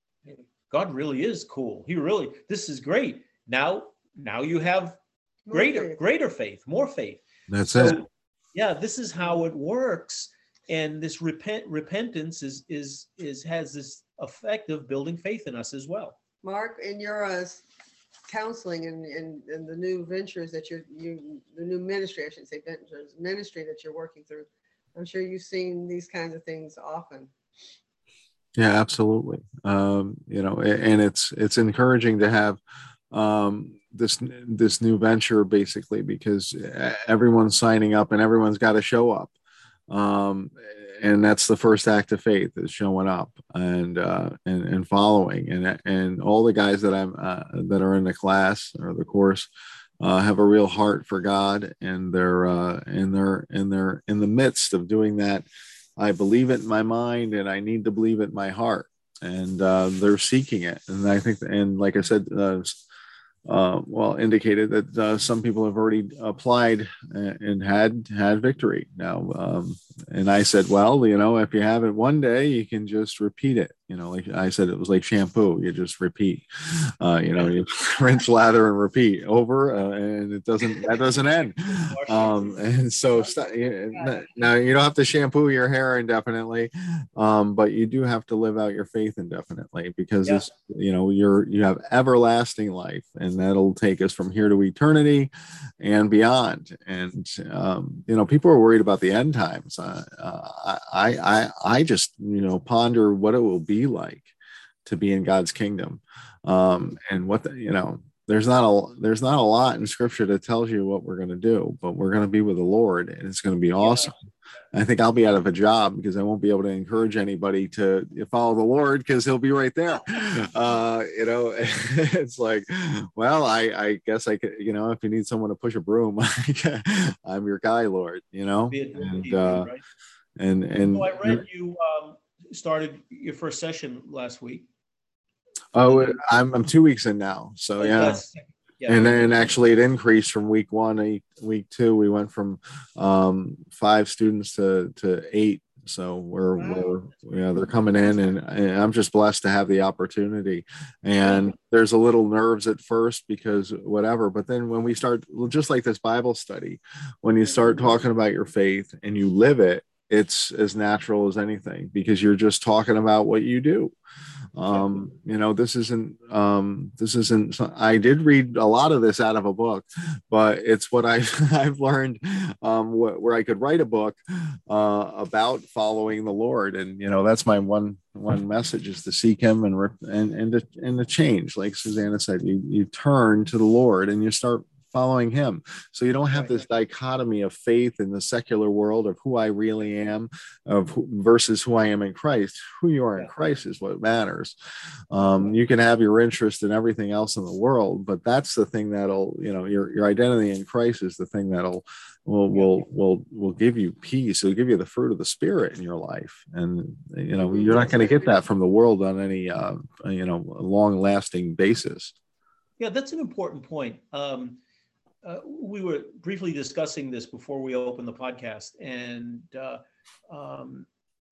God really is cool. He really, this is great. Now, now you have More greater, faith. greater faith, more faith. That's So, it. yeah, this is how it works, and this repent repentance is is is has this effect of building faith in us as well. Mark, in your uh, counseling and, and, and the new ventures that you're, you, the new ministry, I should say ventures, ministry that you're working through, I'm sure you've seen these kinds of things often. Yeah, absolutely. Um, you know, a- and it's it's encouraging to have um, this this new venture, basically, because everyone's signing up and everyone's got to show up, um, and that's the first act of faith, is showing up and uh, and and following. And and all the guys that I'm uh, that are in the class or the course uh, have a real heart for God, and they're uh, and they're and they're in the midst of doing that. I believe it in my mind, and I need to believe it in my heart. And uh, they're seeking it. And I think, and like I said, uh, uh, well, indicated that uh, some people have already applied and had had victory now. Um, and I said, well, you know, if you have it one day, you can just repeat it. You know, like I said, it was like shampoo. You just repeat. Uh, you know, you rinse, lather, and repeat over, uh, and it doesn't. That doesn't end. Um, and so st- now you don't have to shampoo your hair indefinitely, um, but you do have to live out your faith indefinitely, because Yeah. it's, you know, you're you have everlasting life, and that'll take us from here to eternity and beyond. And um, you know, people are worried about the end times. Uh, uh, I I I just you know ponder what it will be like to be in God's kingdom, um, and what the, you know. there's not a there's not a lot in scripture that tells you what we're going to do, but we're going to be with the Lord, and it's going to be awesome. Yeah. I think I'll be out of a job because I won't be able to encourage anybody to follow the Lord because he'll be right there. Uh, you know, it's like, well, I, I guess I could, you know, if you need someone to push a broom, I'm your guy, Lord, you know, and, uh, right? and, and, so I read you um, started your first session last week. Oh, I'm, I'm two weeks in now. So, yeah. Yeah. And then actually it increased from week one, week two, we went from um, five students to, to eight. So we're, wow. we're, you know, they're coming in, and, and I'm just blessed to have the opportunity. And there's a little nerves at first because whatever, but then when we start, just like this Bible study, when you start talking about your faith and you live it, it's as natural as anything because you're just talking about what you do. Um, you know, this isn't, um, this isn't, I did read a lot of this out of a book, but it's what I, I've learned, um, wh- where I could write a book, uh, about following the Lord. And, you know, that's my one, one message is to seek him and, and, and to, and to change. Like Susanna said, you, you turn to the Lord and you start following him. So you don't have this dichotomy of faith in the secular world of who I really am of who, versus who I am in Christ. Who you are in Christ is what matters. Um, you can have your interest in everything else in the world, but that's the thing that'll, you know, your, your identity in Christ is the thing that'll will will will will give you peace. It'll give you the fruit of the Spirit in your life. And, you know, you're not going to get that from the world on any, uh, you know, long lasting basis. Yeah, that's an important point. Um, Uh, we were briefly discussing this before we opened the podcast, and uh, um,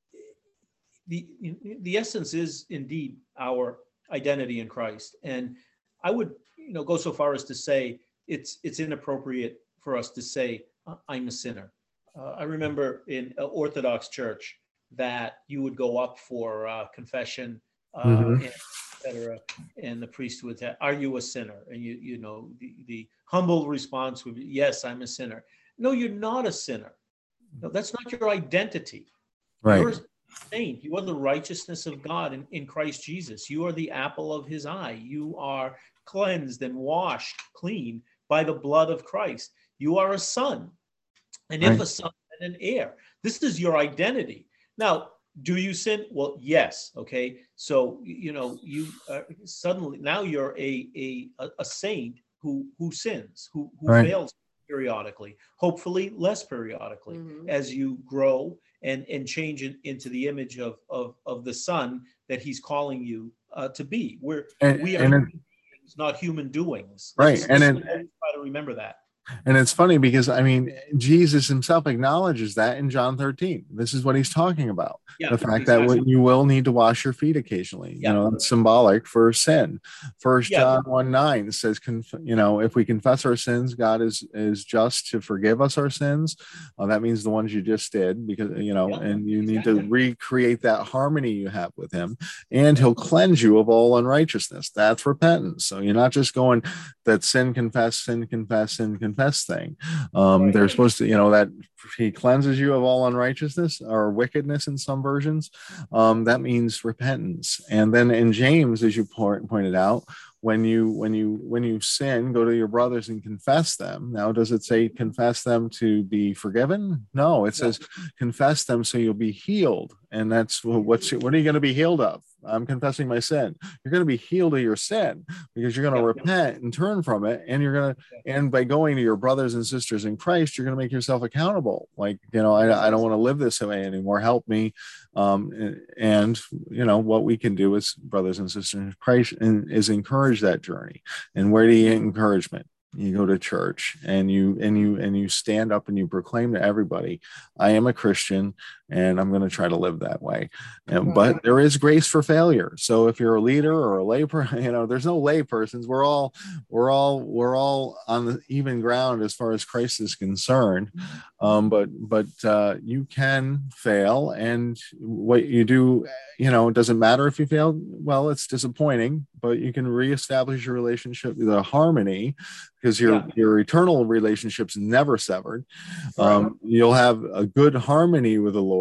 the the essence is indeed our identity in Christ. And I would, you know, go so far as to say it's it's inappropriate for us to say I'm a sinner. Uh, I remember in an Orthodox church that you would go up for uh, confession. Uh, mm-hmm. and et cetera, and the priest would say, "Are you a sinner?" And you, you know, the, the humble response would be, "Yes, I'm a sinner." No, you're not a sinner. No, that's not your identity. Right. You're a saint. You are the righteousness of God in, in Christ Jesus. You are the apple of his eye. You are cleansed and washed clean by the blood of Christ. You are a son. And right. if a son, then an heir. This is your identity. Now, do you sin? Well, yes. Okay. So, you know, you uh, suddenly now you're a, a, a saint who, who sins, who, who right. fails periodically, hopefully less periodically mm-hmm. as you grow and, and change in, into the image of, of, of the son that he's calling you uh, to be. We're, and, we are and human beings, not human doings. Right. Let's, and let's then, try to remember that. And it's funny because, I mean, Jesus himself acknowledges that in John thirteen. This is what he's talking about. Yeah, the fact exactly. that you will need to wash your feet occasionally. Yeah. You know, it's symbolic for sin. First yeah. John one nine says, you know, if we confess our sins, God is is just to forgive us our sins. Uh, that means the ones you just did, because, you know, yeah, and you exactly. need to recreate that harmony you have with him, and he'll cleanse you of all unrighteousness. That's repentance. So you're not just going that sin, confess, sin, confess, sin, confess. confess thing. Um, right. They're supposed to, you know, that he cleanses you of all unrighteousness or wickedness in some versions. Um, that means repentance. And then in James, as you point, pointed out, when you when you when you sin, go to your brothers and confess them. Now, does it say confess them to be forgiven? No, it says no. confess them so you'll be healed. And that's what's what are you going to be healed of? I'm confessing my sin. You're going to be healed of your sin because you're going to yeah, repent yeah. and turn from it. And you're going to, yeah. and by going to your brothers and sisters in Christ, you're going to make yourself accountable. Like, you know, I, I don't want to live this way anymore. Help me. Um, and, you know, what we can do as brothers and sisters in Christ and, is encourage that journey. And where do you get encouragement? You go to church and you and you and you stand up and you proclaim to everybody, I am a Christian and I'm going to try to live that way. And, but there is grace for failure. So if you're a leader or a lay person, you know, there's no lay persons. We're all we're all we're all on the even ground as far as Christ is concerned. Um, but but uh, you can fail, and what you do, you know, it doesn't matter if you fail. Well, it's disappointing, but you can reestablish your relationship, the harmony, because your yeah. your eternal relationship's never severed. Um, you'll have a good harmony with the Lord.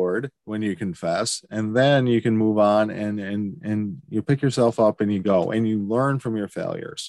Lord when you confess, and then you can move on and and and you pick yourself up and you go and you learn from your failures.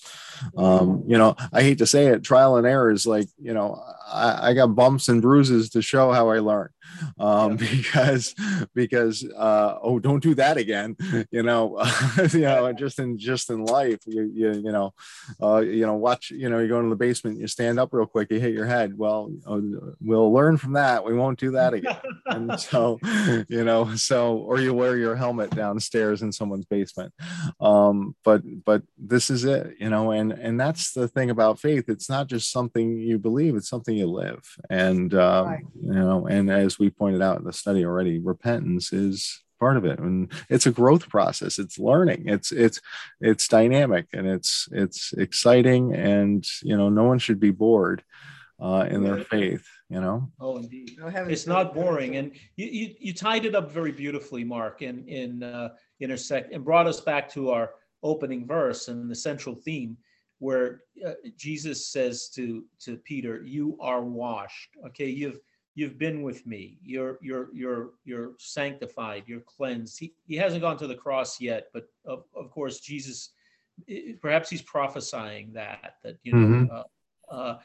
Um, you know, I hate to say it, trial and error is like, you know, I, I got bumps and bruises to show how I learn. Um, yeah. because because uh, oh, don't do that again. You know, you know, just in just in life, you you you know, uh, you know, watch. You know, you go into the basement, you stand up real quick, you hit your head. Well, uh, we'll learn from that. We won't do that again. And so, you know, so or you wear your helmet downstairs in someone's basement. Um, but but this is it, you know, and and that's the thing about faith. It's not just something you believe; it's something you live. And um, right. you know, and as we pointed out in the study already, repentance is part of it, and it's a growth process. It's learning. It's it's it's dynamic, and it's it's exciting, and you know, no one should be bored uh, in their faith. You know. Oh, indeed. It's not boring, and you you, you tied it up very beautifully, Mark, in in uh, intersect and brought us back to our opening verse and the central theme, where uh, Jesus says to to Peter, "You are washed." Okay, you've you've been with me. You're you're you're you're sanctified. You're cleansed. He he hasn't gone to the cross yet, but of of course Jesus, perhaps he's prophesying that that you know mm-hmm. uh, uh,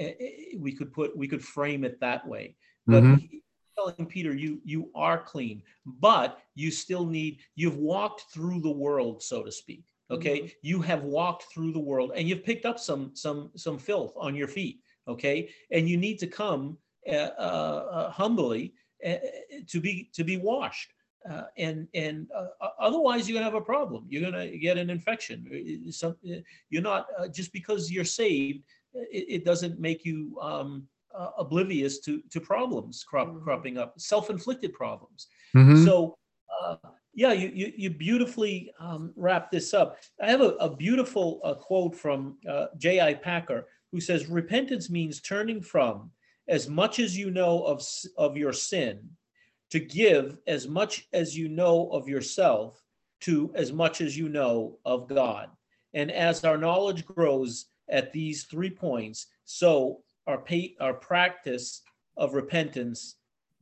we could put we could frame it that way. But mm-hmm. he, telling Peter, you you are clean, but you still need. You've walked through the world, so to speak. Okay, mm-hmm. you have walked through the world, and you've picked up some some some filth on your feet. Okay, and you need to come uh, uh, humbly uh, to be to be washed, uh, and and uh, otherwise you're gonna have a problem. You're gonna get an infection. Some, you're not uh, just because you're saved, it, it doesn't make you um, uh, oblivious to to problems crop, mm-hmm. cropping up, self-inflicted problems. Mm-hmm. So. Uh, Yeah, you you, you beautifully um, wrap this up. I have a, a beautiful uh, quote from uh, J I Packer, who says, repentance means turning from as much as you know of, of your sin to give as much as you know of yourself to as much as you know of God. And as our knowledge grows at these three points, so our, pay, our practice of repentance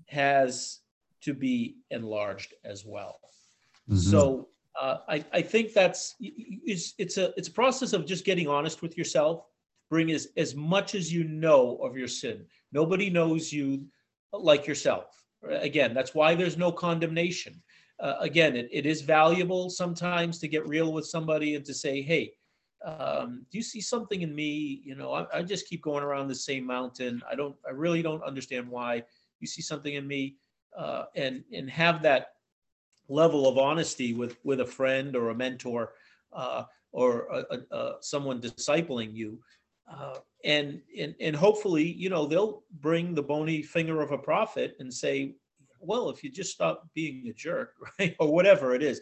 has to be enlarged as well. Mm-hmm. So uh, I, I think that's it's it's a it's a process of just getting honest with yourself. Bring as as much as you know of your sin. Nobody knows you like yourself. Again, that's why there's no condemnation. Uh, again, it, it is valuable sometimes to get real with somebody and to say, hey, um, do you see something in me? You know, I, I just keep going around the same mountain. I don't. I really don't understand why. You see something in me, uh, and and have that level of honesty with with a friend or a mentor uh, or a, a, a, someone discipling you, uh, and and and hopefully you know they'll bring the bony finger of a prophet and say, well, if you just stop being a jerk, right, or whatever it is.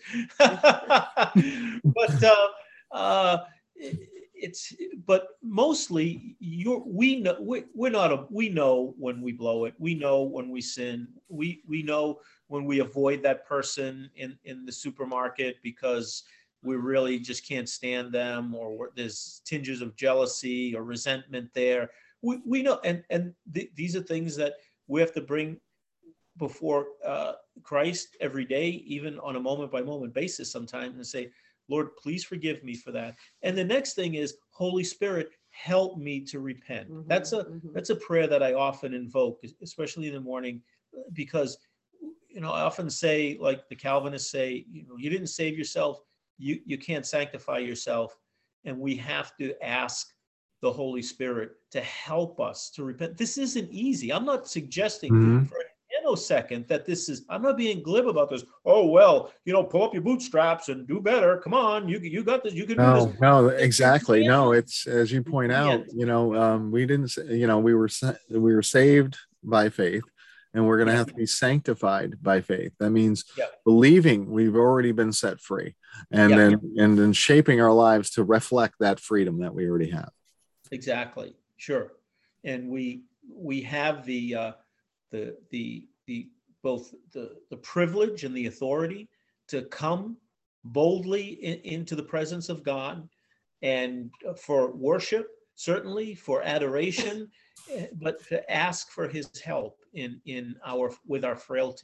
But uh, uh, it's but mostly you're we know we, we're not a we know when we blow it. We know when we sin. We we know when we avoid that person in, in the supermarket because we really just can't stand them, or there's tinges of jealousy or resentment there. We we know, and, and th- these are things that we have to bring before uh, Christ every day, even on a moment by moment basis sometimes, and say, Lord, please forgive me for that. And the next thing is, Holy Spirit, help me to repent. Mm-hmm, that's a mm-hmm. that's a prayer that I often invoke, especially in the morning, because you know, I often say, like the Calvinists say, you know, you didn't save yourself, you you can't sanctify yourself, and we have to ask the Holy Spirit to help us to repent. This isn't easy. I'm not suggesting mm-hmm. for a nanosecond that this is. I'm not being glib about this. Oh well, you know, pull up your bootstraps and do better. Come on, you you got this. You can no, do this. No, exactly. No, it's as you point out. You know, um, we didn't. You know, we were we were saved by faith. And we're going to have to be sanctified by faith. That means yeah. believing we've already been set free, and yeah. then and then shaping our lives to reflect that freedom that we already have. Exactly, sure. And we we have the uh, the the the both the the privilege and the authority to come boldly in, into the presence of God, and for worship, certainly for adoration, but to ask for His help in in our with our frailty.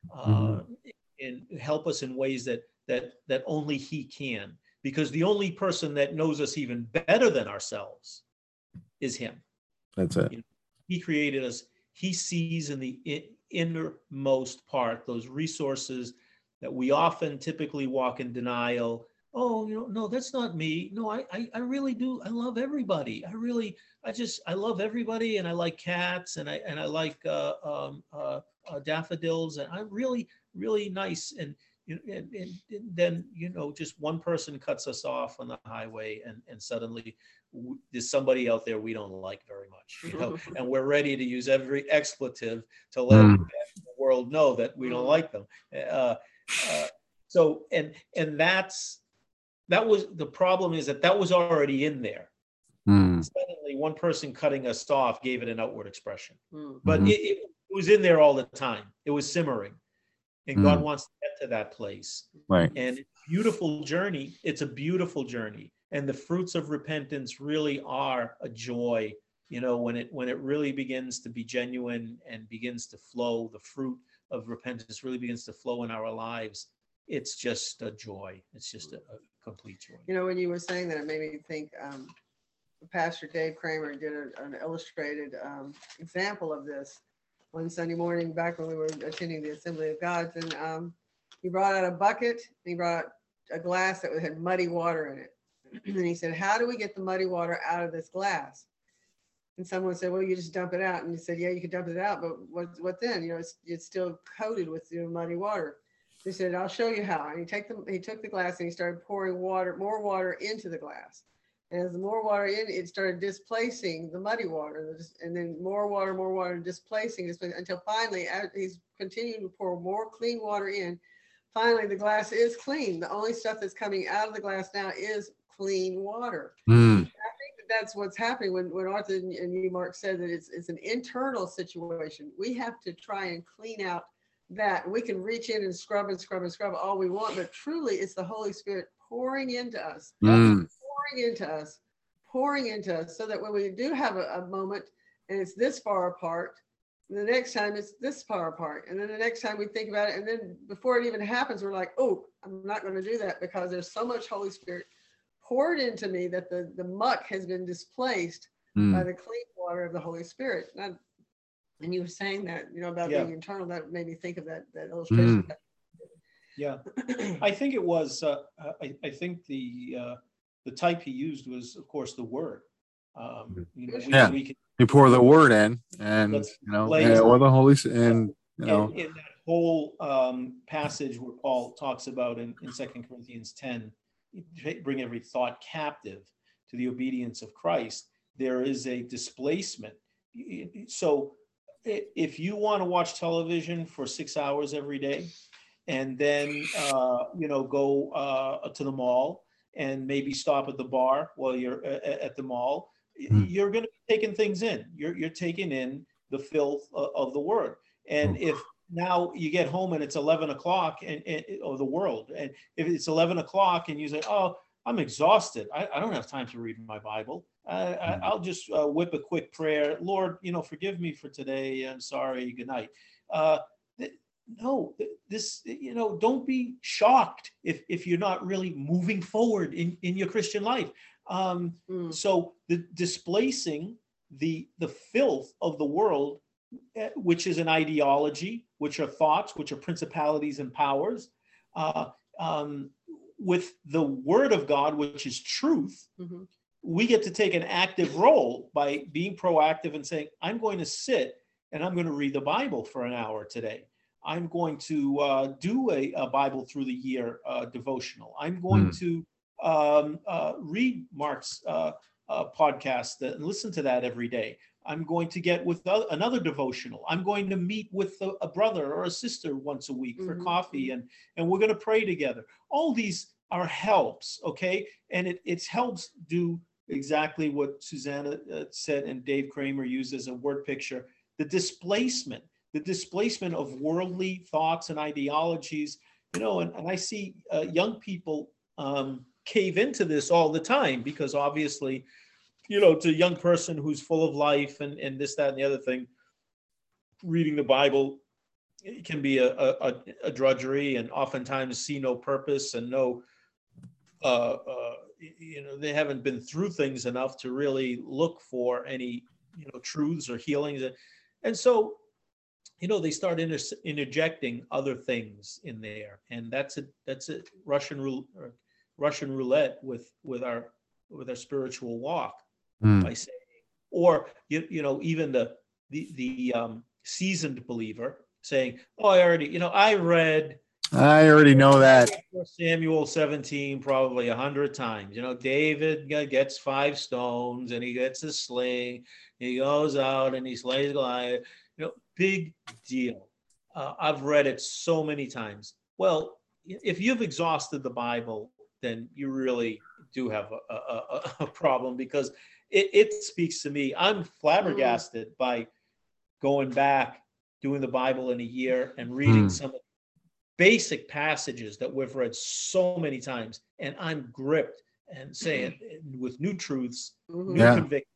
uh, mm-hmm. and help us in ways that that that only He can. Because the only person that knows us even better than ourselves is Him. That's it. You know, He created us. He sees in the in, innermost part those resources that we often typically walk in denial. Oh, you know, no, that's not me. No, I, I, I really do. I love everybody. I really, I just, I love everybody, and I like cats, and I and I like uh, um, uh, uh, daffodils, and I'm really, really nice. And, and, and, and then, you know, just one person cuts us off on the highway, and and suddenly w- there's somebody out there we don't like very much, you know, and we're ready to use every expletive to let Mm. the world know that we don't like them. Uh, uh, so, and and that's. That was the problem, is that that was already in there. Mm. Suddenly, one person cutting us off gave it an outward expression. Mm. But Mm-hmm. it, it was in there all the time. It was simmering. And Mm. God wants to get to that place. Right. And it's a beautiful journey. It's a beautiful journey. And the fruits of repentance really are a joy. You know, when it when it really begins to be genuine and begins to flow, the fruit of repentance really begins to flow in our lives. It's just a joy. It's just a, a complete joy. You know, when you were saying that, it made me think, um, Pastor Dave Kramer did a, an illustrated um, example of this one Sunday morning back when we were attending the Assembly of Gods. And um, he brought out a bucket, and he brought a glass that had muddy water in it. And he said, how do we get the muddy water out of this glass? And someone said, well, you just dump it out. And he said, yeah, you could dump it out, but what, what then? You know, it's, it's still coated with, you know, muddy water. He said, I'll show you how. And he, take the, he took the glass and he started pouring water, more water into the glass. And as the more water in, it started displacing the muddy water. And then more water, more water, displacing, displacing until finally, he's continuing to pour more clean water in. Finally, the glass is clean. The only stuff that's coming out of the glass now is clean water. Mm. I think that that's what's happening when, when Arthur and you, Mark, said that it's, it's an internal situation. We have to try and clean out that. We can reach in and scrub and scrub and scrub all we want, but truly it's the Holy Spirit pouring into us, Mm. pouring into us, pouring into us, so that when we do have a, a moment and it's this far apart, the next time it's this far apart, and then the next time we think about it, and then before it even happens, we're like, oh, I'm not going to do that, because there's so much Holy Spirit poured into me that the, the muck has been displaced Mm. by the clean water of the Holy Spirit. And I, And you were saying that, you know, about Yeah. being internal, that made me think of that, that illustration. Mm. Yeah, I think it was. Uh, I, I think the uh, the type he used was, of course, the word. Um, you know, we, Yeah. we can, You pour the word in, and Let's you know, lay and, it- or the Holy S- and you know, in, in that whole um, passage where Paul talks about in, in Second Corinthians ten, bring every thought captive to the obedience of Christ. There is a displacement. So if you want to watch television for six hours every day, and then uh, you know go uh, to the mall and maybe stop at the bar while you're uh, at the mall, Hmm. you're going to be taking things in. You're you're taking in the filth of, of the word. And Hmm. if now you get home and it's eleven o'clock and, and of the world, and if it's eleven o'clock and you say, "Oh, I'm exhausted. I, I don't have time to read my Bible. I, I, I'll just uh, whip a quick prayer. Lord, you know, forgive me for today. I'm sorry. Good night." Uh, th- no, th- this, you know, don't be shocked if if you're not really moving forward in, in your Christian life. Um, Mm. So the displacing the the filth of the world, eh, which is an ideology, which are thoughts, which are principalities and powers, uh, um, with the word of God, which is truth, Mhm. we get to take an active role by being proactive and saying, I'm going to sit and I'm going to read the Bible for an hour today. I'm going to uh, do a, a Bible through the year uh, devotional. I'm going Mm. to um, uh, read Mark's uh, uh, podcast and listen to that every day. I'm going to get with the, another devotional. I'm going to meet with a, a brother or a sister once a week for Mhm. coffee, and, and we're going to pray together. All these are helps, okay? And it, it helps do exactly what Susanna uh, said and Dave Kramer used as a word picture, the displacement, the displacement of worldly thoughts and ideologies, you know, and, and I see uh, young people um, cave into this all the time because obviously, you know, to a young person who's full of life and, and this, that, and the other thing, reading the Bible it can be a, a, a drudgery, and oftentimes see no purpose and no, uh, uh, you know, they haven't been through things enough to really look for any, you know, truths or healings. And so, you know, they start inter- interjecting other things in there, and that's a that's a Russian roulette, Russian roulette with with our with our spiritual walk, Mm. by saying, or you, you know, even the the the um, seasoned believer saying, "Oh, I already, you know, I read I already know that. Samuel seventeen probably a hundred times. You know, David gets five stones and he gets a sling. He goes out and he slays Goliath. You know, big deal. Uh, I've read it so many times." Well, if you've exhausted the Bible, then you really do have a, a, a problem, because it, it speaks to me. I'm flabbergasted by going back, doing the Bible in a year and reading Mm. some of the basic passages that we've read so many times, and I'm gripped and saying, with new truths, Mhm. new Yeah. convictions,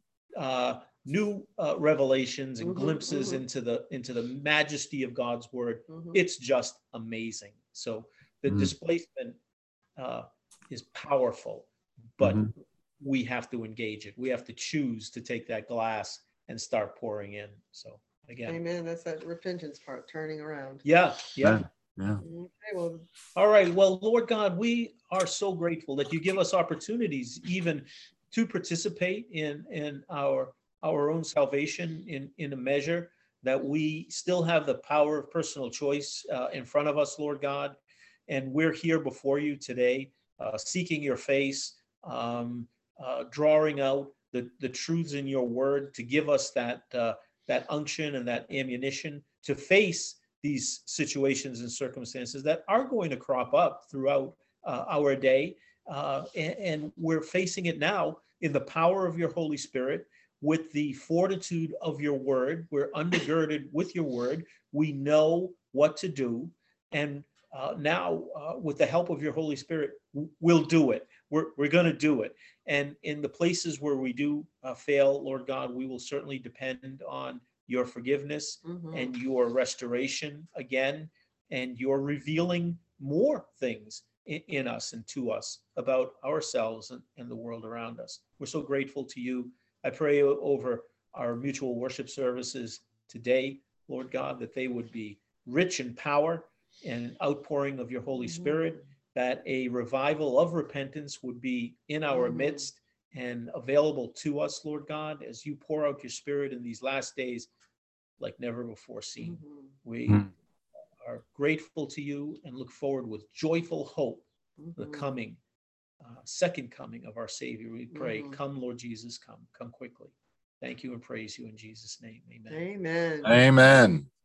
uh, new uh, revelations and Mhm, glimpses mhm. into the into the majesty of God's word. Mhm. It's just amazing. So the Mm. displacement uh, is powerful, but Mhm. we have to engage it. We have to choose to take that glass and start pouring in. So again, Amen. That's that repentance part, turning around. yeah, yeah. Yeah. Okay, well, All right. Well, Lord God, we are so grateful that you give us opportunities even to participate in, in our, our own salvation in, in a measure that we still have the power of personal choice uh, in front of us, Lord God. And we're here before you today, uh, seeking your face, um, uh, drawing out the, the truths in your word to give us that, uh, that unction and that ammunition to face these situations and circumstances that are going to crop up throughout uh, our day. Uh, and, and we're facing it now in the power of your Holy Spirit, with the fortitude of your word. We're undergirded with your word. We know what to do. And uh, now, uh, with the help of your Holy Spirit, we'll do it. We're, we're going to do it. And in the places where we do uh, fail, Lord God, we will certainly depend on your forgiveness mhm. and your restoration again, and your revealing more things in, in us and to us about ourselves and, and the world around us. We're so grateful to you. I pray over our mutual worship services today, Lord God, that they would be rich in power and an outpouring of your Holy Spirit, that a revival of repentance would be in our Mhm. midst and available to us, Lord God, as you pour out your Spirit in these last days like never before seen. Mhm. We Mm. are grateful to you and look forward with joyful hope the Mhm. coming, uh, second coming of our Savior. We pray, Mhm. come, Lord Jesus, come, come quickly. Thank you and praise you in Jesus' name. Amen. Amen. Amen.